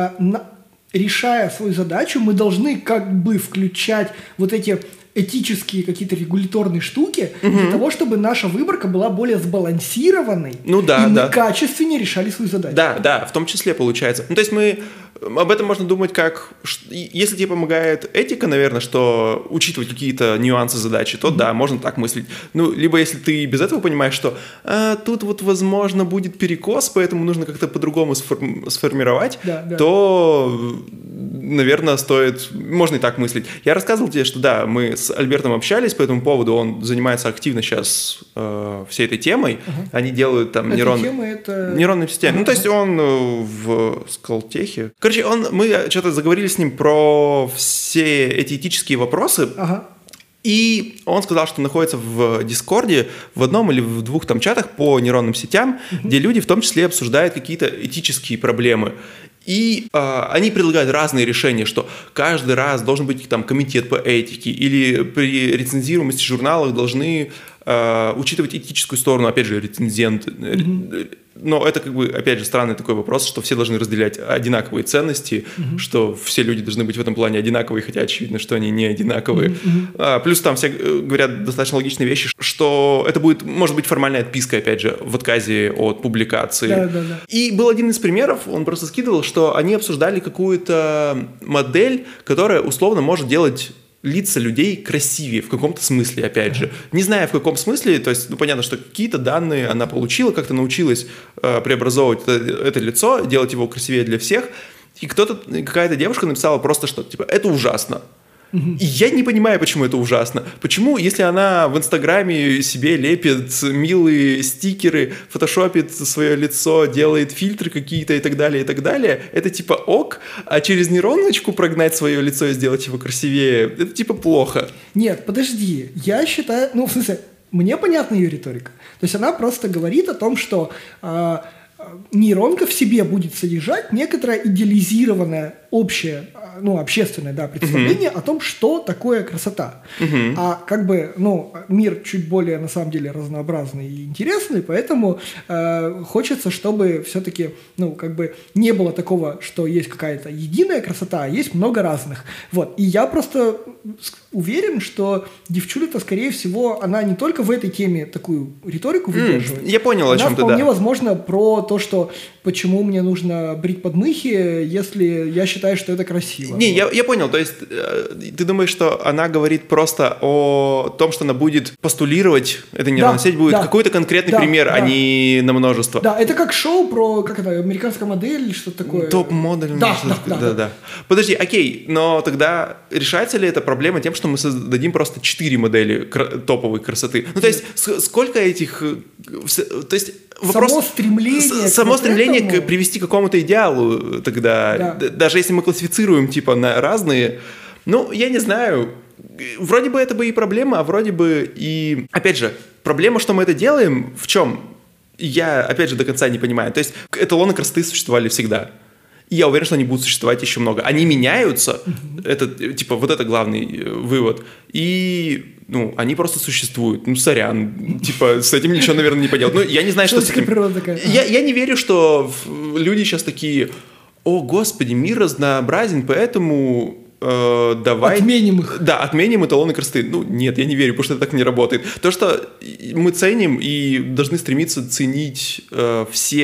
решая свою задачу, мы должны как бы включать вот эти этические какие-то регуляторные штуки для того, чтобы наша выборка была более сбалансированной и мы качественнее решали свою задачу. Да, в том числе получается. То есть об этом можно думать как... Если тебе помогает этика, наверное, что учитывать какие-то нюансы задачи, то да, можно так мыслить. Либо если ты без этого понимаешь, что тут вот, возможно, будет перекос, поэтому нужно как-то по-другому сформировать, то, наверное, можно и так мыслить. Я рассказывал тебе, что да, мы с Альбертом общались по этому поводу, он занимается активно сейчас всей этой темой. Они делают там нейронные системы. То есть он в Сколтехе. Короче, мы что-то заговорили с ним про все эти этические вопросы. И он сказал, что находится в Дискорде в одном или в двух там чатах по нейронным сетям, где люди в том числе обсуждают какие-то этические проблемы. И они предлагают разные решения, что каждый раз должен быть там комитет по этике, или при рецензируемости журналов должны учитывать этическую сторону, опять же, рецензенты. Но это, опять же, странный такой вопрос, что все должны разделять одинаковые ценности, что все люди должны быть в этом плане одинаковые, хотя очевидно, что они не одинаковые. Плюс там все говорят достаточно логичные вещи, что это может быть формальная отписка, опять же, в отказе от публикации. И был один из примеров, он просто скидывал, что они обсуждали какую-то модель, которая условно может делать лица людей красивее в каком-то смысле, опять же. Не знаю, в каком смысле, то есть, понятно, что какие-то данные она получила, как-то научилась преобразовывать это лицо, делать его красивее для всех, и какая-то девушка написала просто, что, это ужасно. И я не понимаю, почему это ужасно. Почему, если она в Инстаграме себе лепит милые стикеры, фотошопит свое лицо, делает фильтры какие-то и так далее, это ок, а через нейроночку прогнать свое лицо и сделать его красивее, это плохо. Нет, подожди, я считаю, в смысле, мне понятна ее риторика. То есть она просто говорит о том, что нейронка в себе будет содержать некоторое идеализированное общественное представление о том, что такое красота. А мир чуть более, на самом деле, разнообразный и интересный, поэтому хочется, чтобы все-таки, не было такого, что есть какая-то единая красота, а есть много разных. Вот. И я просто уверен, что девчуля-то, скорее всего, она не только в этой теме такую риторику выдерживает. Я понял, о чем ты, вполне возможно, про то, что почему мне нужно брить подмыхи, если я считаю, что это красиво. Не, я понял, то есть ты думаешь, что она говорит просто о том, что она будет постулировать, эта нейронная сеть будет какой-то конкретный пример, а не на множество. Да, это как шоу про, американская модель или что-то такое. Топ-модель. Да. Подожди, окей, но тогда решается ли эта проблема тем, что мы создадим просто 4 модели топовой красоты? То есть сколько этих... То есть вопрос... Само стремление привести к какому-то идеалу тогда, даже если мы классифицируем на разные, я не знаю, вроде бы это бы и проблема, а вроде бы и... Опять же, проблема, что мы это делаем, в чем? Я, опять же, до конца не понимаю. То есть эталоны красоты существовали всегда. И я уверен, что они будут существовать еще много. Они меняются, это, вот это главный вывод. И, они просто существуют. Сорян, с этим ничего, наверное, не поделать. Я не знаю, что с этим... Я не верю, что люди сейчас такие: о, господи, мир разнообразен, поэтому... давай... Отменим их. Да, отменим эталоны красоты. Нет, я не верю, потому что это так не работает. То, что мы ценим и должны стремиться ценить всех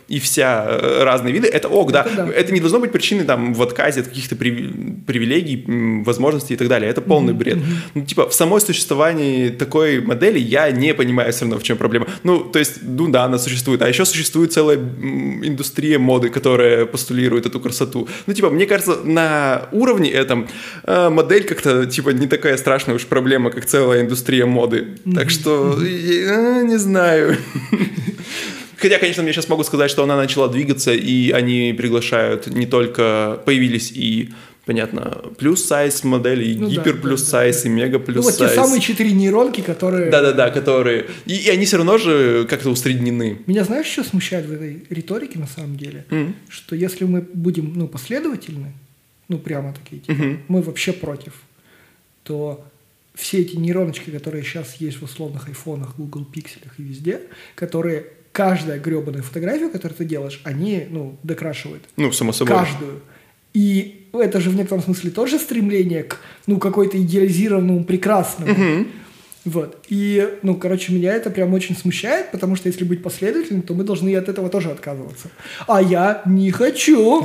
и вся разные виды, это ок, да. Это не должно быть причиной там в отказе от каких-то привилегий, возможностей и так далее. Это полный бред. Ну, типа, в самой существовании такой модели я не понимаю все равно, в чем проблема. Ну, то есть, ну да, она существует. А еще существует целая индустрия моды, которая постулирует эту красоту. Ну, типа, мне кажется, на уровне этом модель как-то, типа, не такая страшная уж проблема, как целая индустрия моды. Так что, не знаю. Хотя, конечно, мне сейчас могу сказать, что она начала двигаться, и они приглашают не только... Появились и, понятно, плюс-сайз модели, и гипер-плюс-сайз, и мега-плюс-сайз. Ну, вот те самые 4 нейронки, которые... Да-да-да, которые... И они все равно же как-то усреднены. Меня знаешь, что смущает в этой риторике, на самом деле? Что если мы будем, ну, последовательны, ну, прямо такие, типа, мы вообще против, то все эти нейроночки, которые сейчас есть в условных айфонах, Google Пикселях и везде, которые... Каждая гребаная фотография, которую ты делаешь, они, ну, докрашивают. Ну, само собой. Каждую. И это же в некотором смысле тоже стремление к, ну, какой-то идеализированному, прекрасному. Вот. И, ну, короче, меня это прям очень смущает, потому что если быть последовательным, то мы должны от этого тоже отказываться. А я не хочу.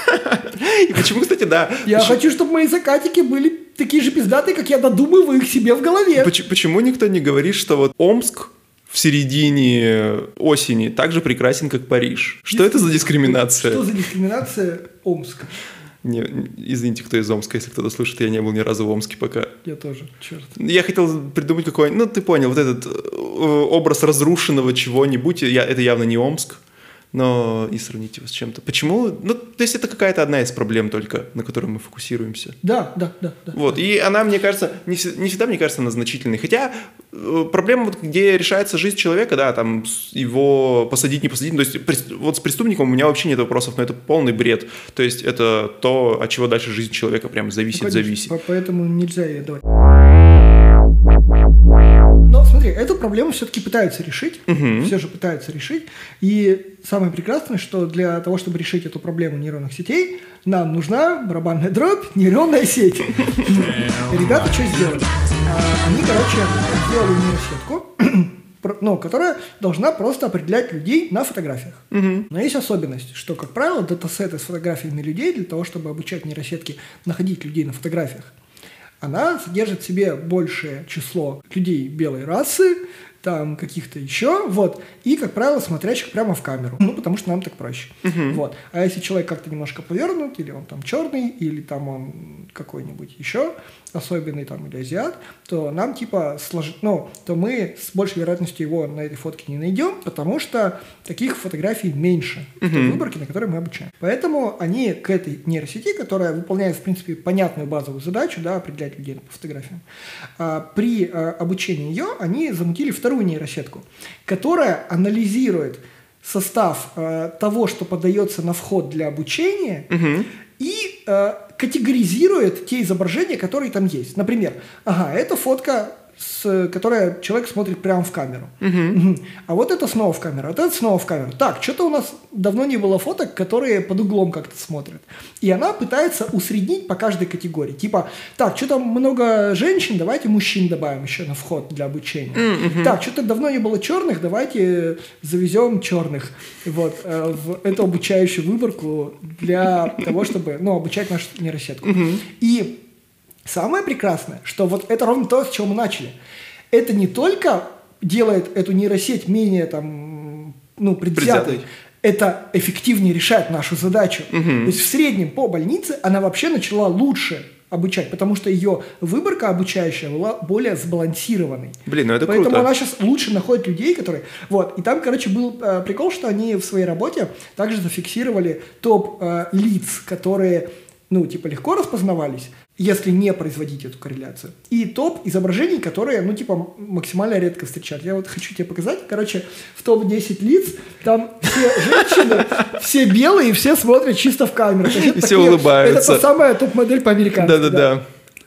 И почему, кстати, да. Я хочу, чтобы мои закатики были такие же пиздатые, как я додумываю их себе в голове. Почему никто не говорит, что вот Омск в середине осени так же прекрасен, как Париж? Что это за дискриминация? Что за дискриминация Омска? Не, извините, кто из Омска, если кто-то слышит, я не был ни разу в Омске пока. Я тоже, черт. Я хотел придумать какой-нибудь, ну ты понял, вот этот образ разрушенного чего-нибудь, это явно не Омск, но и сравнить его с чем-то. Почему? Ну, то есть это какая-то одна из проблем только, на которой мы фокусируемся. Да. Вот, да. и она, мне кажется, не всегда, мне кажется, она значительной. Хотя проблема, вот, где решается жизнь человека, да, там его посадить, не посадить, то есть вот с преступником у меня вообще нет вопросов, но это полный бред. То есть это то, от чего дальше жизнь человека прям зависит. Поэтому нельзя ее давать. Но смотри, эту проблему все-таки пытаются решить, все же пытаются решить, и самое прекрасное, что для того, чтобы решить эту проблему нейронных сетей, нам нужна барабанная дробь, нейронная сеть. Ребята что сделали? Они, сделали нейросетку, которая должна просто определять людей на фотографиях. Но есть особенность, что, как правило, датасеты с фотографиями людей для того, чтобы обучать нейросетки находить людей на фотографиях, она содержит в себе большее число людей белой расы, там каких-то еще, вот, и, как правило, смотрящих прямо в камеру, ну, потому что нам так проще, вот. А если человек как-то немножко повернут, или он там черный, или там он какой-нибудь еще особенный, там, или азиат, то нам, типа, то мы с большей вероятностью его на этой фотке не найдем, потому что таких фотографий меньше в той выборке, на которой мы обучаем. Поэтому они к этой нейросети, которая выполняет, в принципе, понятную базовую задачу, да, определять людей по фотографиям, при обучении ее они замутили вторую нейросетку, которая анализирует состав того, что подается на вход для обучения, и категоризирует те изображения, которые там есть. Например, это фотка, которая человек смотрит прямо в камеру. А вот это снова в камеру, а это снова в камеру. Так, что-то у нас давно не было фоток, которые под углом как-то смотрят. И она пытается усреднить по каждой категории. Типа, так, что-то много женщин, давайте мужчин добавим еще на вход для обучения. Так, что-то давно не было черных, давайте завезем черных вот, в эту обучающую выборку для того, чтобы обучать нашу нейросетку. И самое прекрасное, что вот это ровно то, с чего мы начали. Это не только делает эту нейросеть менее предвзятой, это эффективнее решает нашу задачу. То есть в среднем по больнице она вообще начала лучше обучать, потому что ее выборка обучающая была более сбалансированной. Блин, ну это поэтому круто. Она сейчас лучше находит людей, которые... Вот, и там, был прикол, что они в своей работе также зафиксировали топ лиц, которые, легко распознавались, если не производить эту корреляцию. И топ изображений, которые, максимально редко встречают. Я вот хочу тебе показать. В топ-10 лиц там все женщины, все белые, и все смотрят чисто в камеру. И все улыбаются. Это та самая топ-модель по-американски. Да-да-да.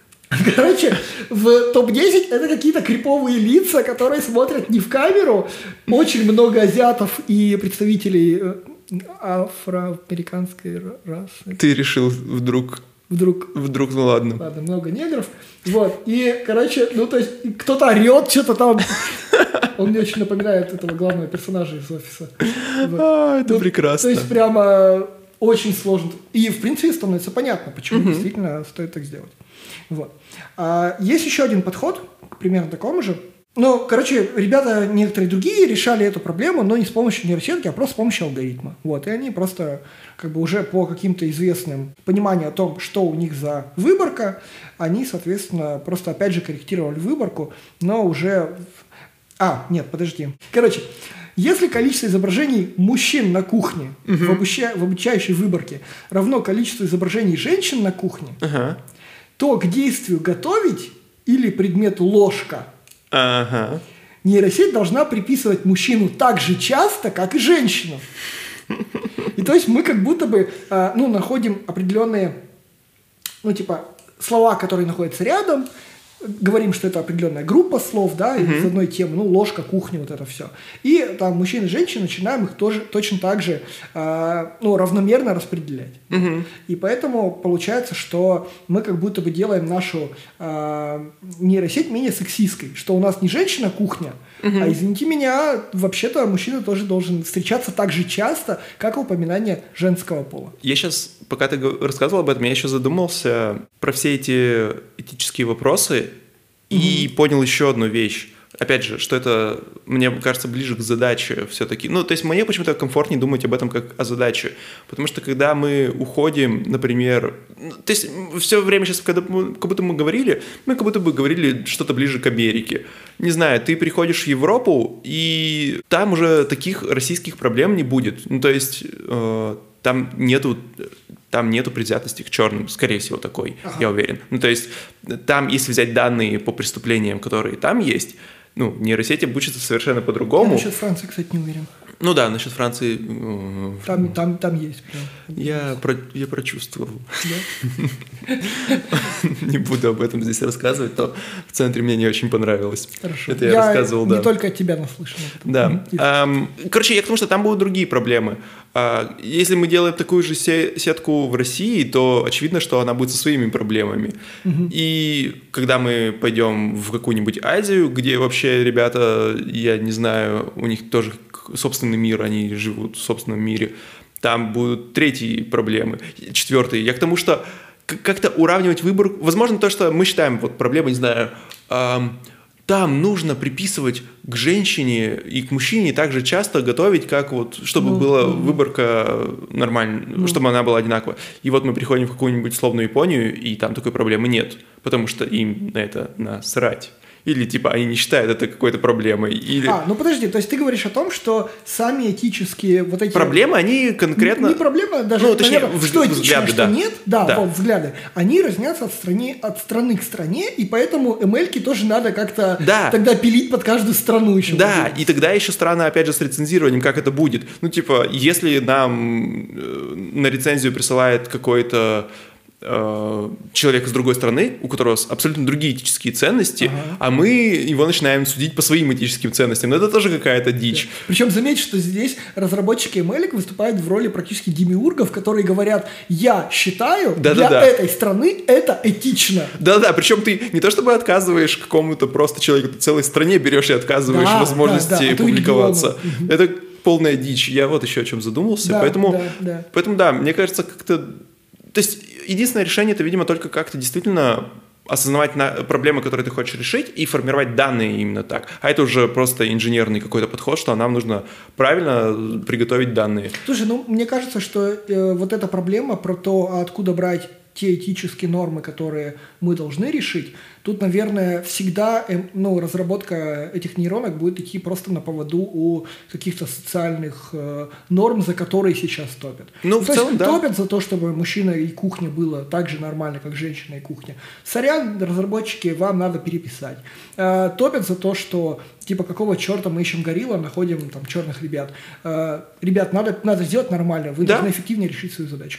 В топ-10 это какие-то криповые лица, которые смотрят не в камеру. Очень много азиатов и представителей афроамериканской расы. Ты решил вдруг, ну ладно. Ладно, много негров. Вот, и, то есть, кто-то орет, что-то там Он мне очень напоминает этого главного персонажа из «Офиса». Это прекрасно. То есть прямо очень сложно. И в принципе становится понятно, почему действительно стоит так сделать. Вот. Есть еще один подход, примерно такому же. Ну, короче, ребята некоторые другие решали эту проблему, но не с помощью нейросетки, а просто с помощью алгоритма. Вот. И они просто как бы уже по каким-то известным пониманию о том, что у них за выборка, они, соответственно, просто опять же корректировали выборку, но уже... нет, подожди. Короче, если количество изображений мужчин на кухне в обучающей выборке равно количеству изображений женщин на кухне, то к действию «готовить» или предмету «ложка» нейросеть должна приписывать мужчину так же часто, как и женщину. И то есть мы как будто бы находим определенные, слова, которые находятся рядом, говорим, что это определенная группа слов, да, из одной темы, ложка, кухня, вот это все. И там мужчины и женщины начинаем их тоже точно так же равномерно распределять. И поэтому получается, что мы как будто бы делаем нашу нейросеть менее сексистской, что у нас не женщина-кухня, а, извините меня, вообще-то мужчина тоже должен встречаться так же часто, как и упоминание женского пола. Я сейчас, пока ты рассказывал об этом, я еще задумался про все эти этические вопросы и понял еще одну вещь. Опять же, что это, мне кажется, ближе к задаче все-таки. То есть мне почему-то комфортнее думать об этом как о задаче. Потому что когда мы уходим, например... То есть все время сейчас, как будто мы говорили, мы как будто бы говорили что-то ближе к Америке. Не знаю, ты приходишь в Европу, и там уже таких российских проблем не будет. То есть там нету предвзятости к черным, скорее всего, такой, я уверен. То есть там, если взять данные по преступлениям, которые там есть, нейросеть обучится совершенно по-другому. Я насчет Франции, кстати, не уверен. Насчет Франции... Там есть прям. Я прочувствовал. Не буду об этом здесь рассказывать, то в центре мне не очень понравилось. Хорошо. Это я рассказывал, не только от тебя наслышан. Да. Короче, я к тому, что там будут другие проблемы. Если мы делаем такую же сетку в России, то очевидно, что она будет со своими проблемами. И когда мы пойдем в какую-нибудь Азию, где вообще ребята, я не знаю, у них тоже собственный мир, они живут в собственном мире, там будут третьи проблемы, четвертые. Я к тому, что как-то уравнивать выбор... Возможно, то, что мы считаем, проблема, не знаю... Там нужно приписывать к женщине и к мужчине так же часто готовить, как чтобы была выборка нормальная, чтобы она была одинакова. И мы приходим в какую-нибудь условную Японию, и там такой проблемы нет, потому что им на это насрать. Или, они не считают это какой-то проблемой. Или... подожди, то есть ты говоришь о том, что сами этические вот эти... Проблемы, они конкретно... Не проблема, даже, точнее, наверное, что этично, взгляды, что нет, взгляды, они разнятся от страны к стране, и поэтому ML-ки тоже надо как-то тогда пилить под каждую страну еще. Да, и тогда еще странно, опять же, с рецензированием, как это будет. Если нам на рецензию присылает какой-то человек из другой страны, у которого абсолютно другие этические ценности, а мы его начинаем судить по своим этическим ценностям. Но это тоже какая-то дичь. Да. Причем заметь, что здесь разработчики ML выступают в роли практически демиургов, которые говорят: я считаю, для этой страны это этично. Да-да, причем ты не то чтобы отказываешь какому-то просто человеку, ты целой стране берешь и отказываешь возможности публиковаться. Это полная дичь. Я еще о чем задумался. Поэтому, мне кажется, как-то... То есть единственное решение — это, видимо, только как-то действительно осознавать проблемы, которые ты хочешь решить, и формировать данные именно так. А это уже просто инженерный какой-то подход, что нам нужно правильно приготовить данные. Слушай, мне кажется, что вот эта проблема про то, откуда брать те этические нормы, которые мы должны решить, тут, наверное, всегда разработка этих нейронок будет идти просто на поводу у каких-то социальных норм, за которые сейчас топят. В целом, топят за то, чтобы мужчина и кухня было так же нормально, как женщина и кухня. Сорян, разработчики, вам надо переписать. Топят за то, что какого черта мы ищем горилла, находим там черных ребят. Ребят, надо сделать нормально, вы должны эффективнее решить свою задачу.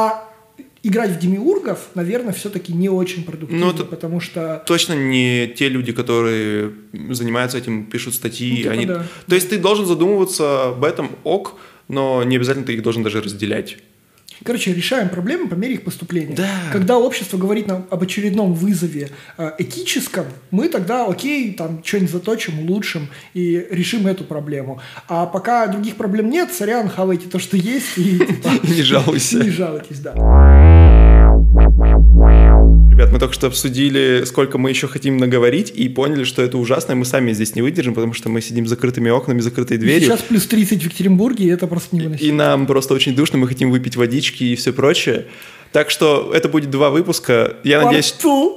Играть в демиургов, наверное, все-таки не очень продуктивно, потому что... Точно не те люди, которые занимаются этим, пишут статьи. То есть ты должен задумываться об этом, но не обязательно ты их должен даже разделять. Короче, решаем проблемы по мере их поступления. Да. Когда общество говорит нам об очередном вызове этическом, мы тогда, окей, там что-нибудь заточим, улучшим и решим эту проблему. А пока других проблем нет, сорян, хавайте то, что есть, и не жалуйся. Не жалуйтесь, да. Ребят, мы только что обсудили, сколько мы еще хотим наговорить, и поняли, что это ужасно, и мы сами здесь не выдержим, потому что мы сидим с закрытыми окнами, закрытой дверью. Сейчас плюс 30 в Екатеринбурге, и это просто невыносимо. И нам просто очень душно, мы хотим выпить водички и все прочее. Так что это будет 2 выпуска. Я надеюсь, что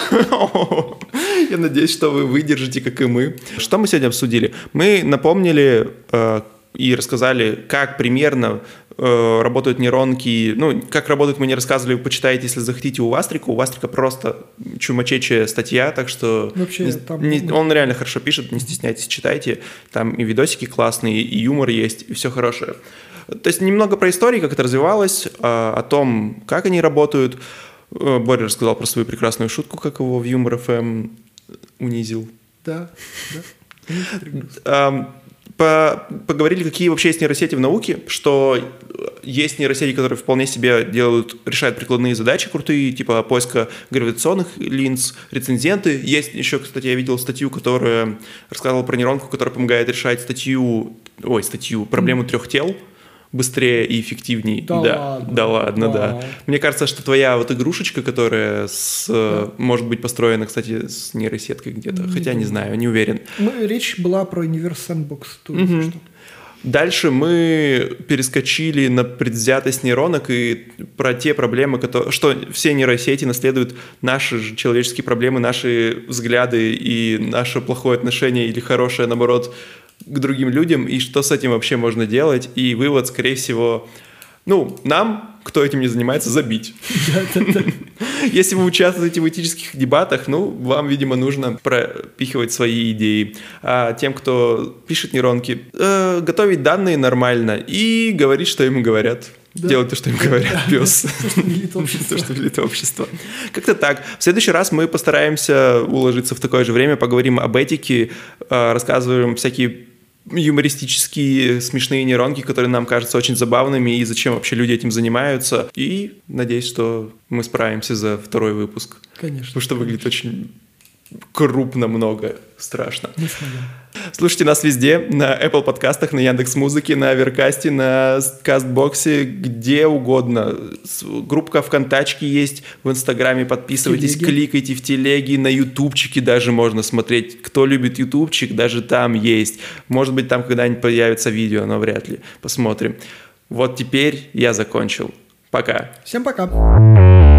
вы выдержите, как и мы. Что мы сегодня обсудили? Мы напомнили и рассказали, как примерно работают нейронки. Ну, как работают, мы не рассказывали, вы почитаете, если захотите, у Вастрика. У Вастрика просто чумачечая статья, так что вообще, он реально хорошо пишет, не стесняйтесь, читайте. Там и видосики классные, и юмор есть, и все хорошее. То есть немного про историю, как это развивалось, о том, как они работают. Боря рассказал про свою прекрасную шутку, как его в Юмор ФМ унизил. Да. Поговорили, какие вообще есть нейросети в науке, что есть нейросети, которые вполне себе решают прикладные задачи крутые, типа поиска гравитационных линз, рецензенты. Есть еще, кстати, я видел статью, которая рассказывала про нейронку, которая помогает решать проблему 3 тел быстрее и эффективнее. Да ладно. Мне кажется, что твоя вот игрушечка, которая может быть построена, кстати, с нейросеткой где-то, хотя не знаю, не уверен. Речь была про Universe Sandbox. Дальше мы перескочили на предвзятость нейронок и про те проблемы, что все нейросети наследуют наши же человеческие проблемы, наши взгляды и наше плохое отношение или хорошее, наоборот, к другим людям, и что с этим вообще можно делать. И вывод, скорее всего, нам, кто этим не занимается, забить. Если вы участвуете в этических дебатах, вам, видимо, нужно пропихивать свои идеи. А тем, кто пишет нейронки, готовить данные нормально и говорить, что им говорят. Да. Делать то, что им говорят, пес. То, что велит общество. Как-то так. В следующий раз мы постараемся уложиться в такое же время, поговорим об этике, рассказываем всякие юмористические, смешные нейронки, которые нам кажутся очень забавными, и зачем вообще люди этим занимаются. И надеюсь, что мы справимся за 2 выпуск. Конечно. Потому что выглядит очень крупно, много, страшно. Слушайте нас везде, на Apple подкастах, на Яндекс.Музыке, на Аверкасте, на Кастбоксе, где угодно. Группка ВКонтачке есть, в Инстаграме подписывайтесь, кликайте в телеге, на Ютубчике даже можно смотреть. Кто любит Ютубчик, даже там есть. Может быть, там когда-нибудь появится видео, но вряд ли. Посмотрим. Вот теперь я закончил. Пока. Всем пока.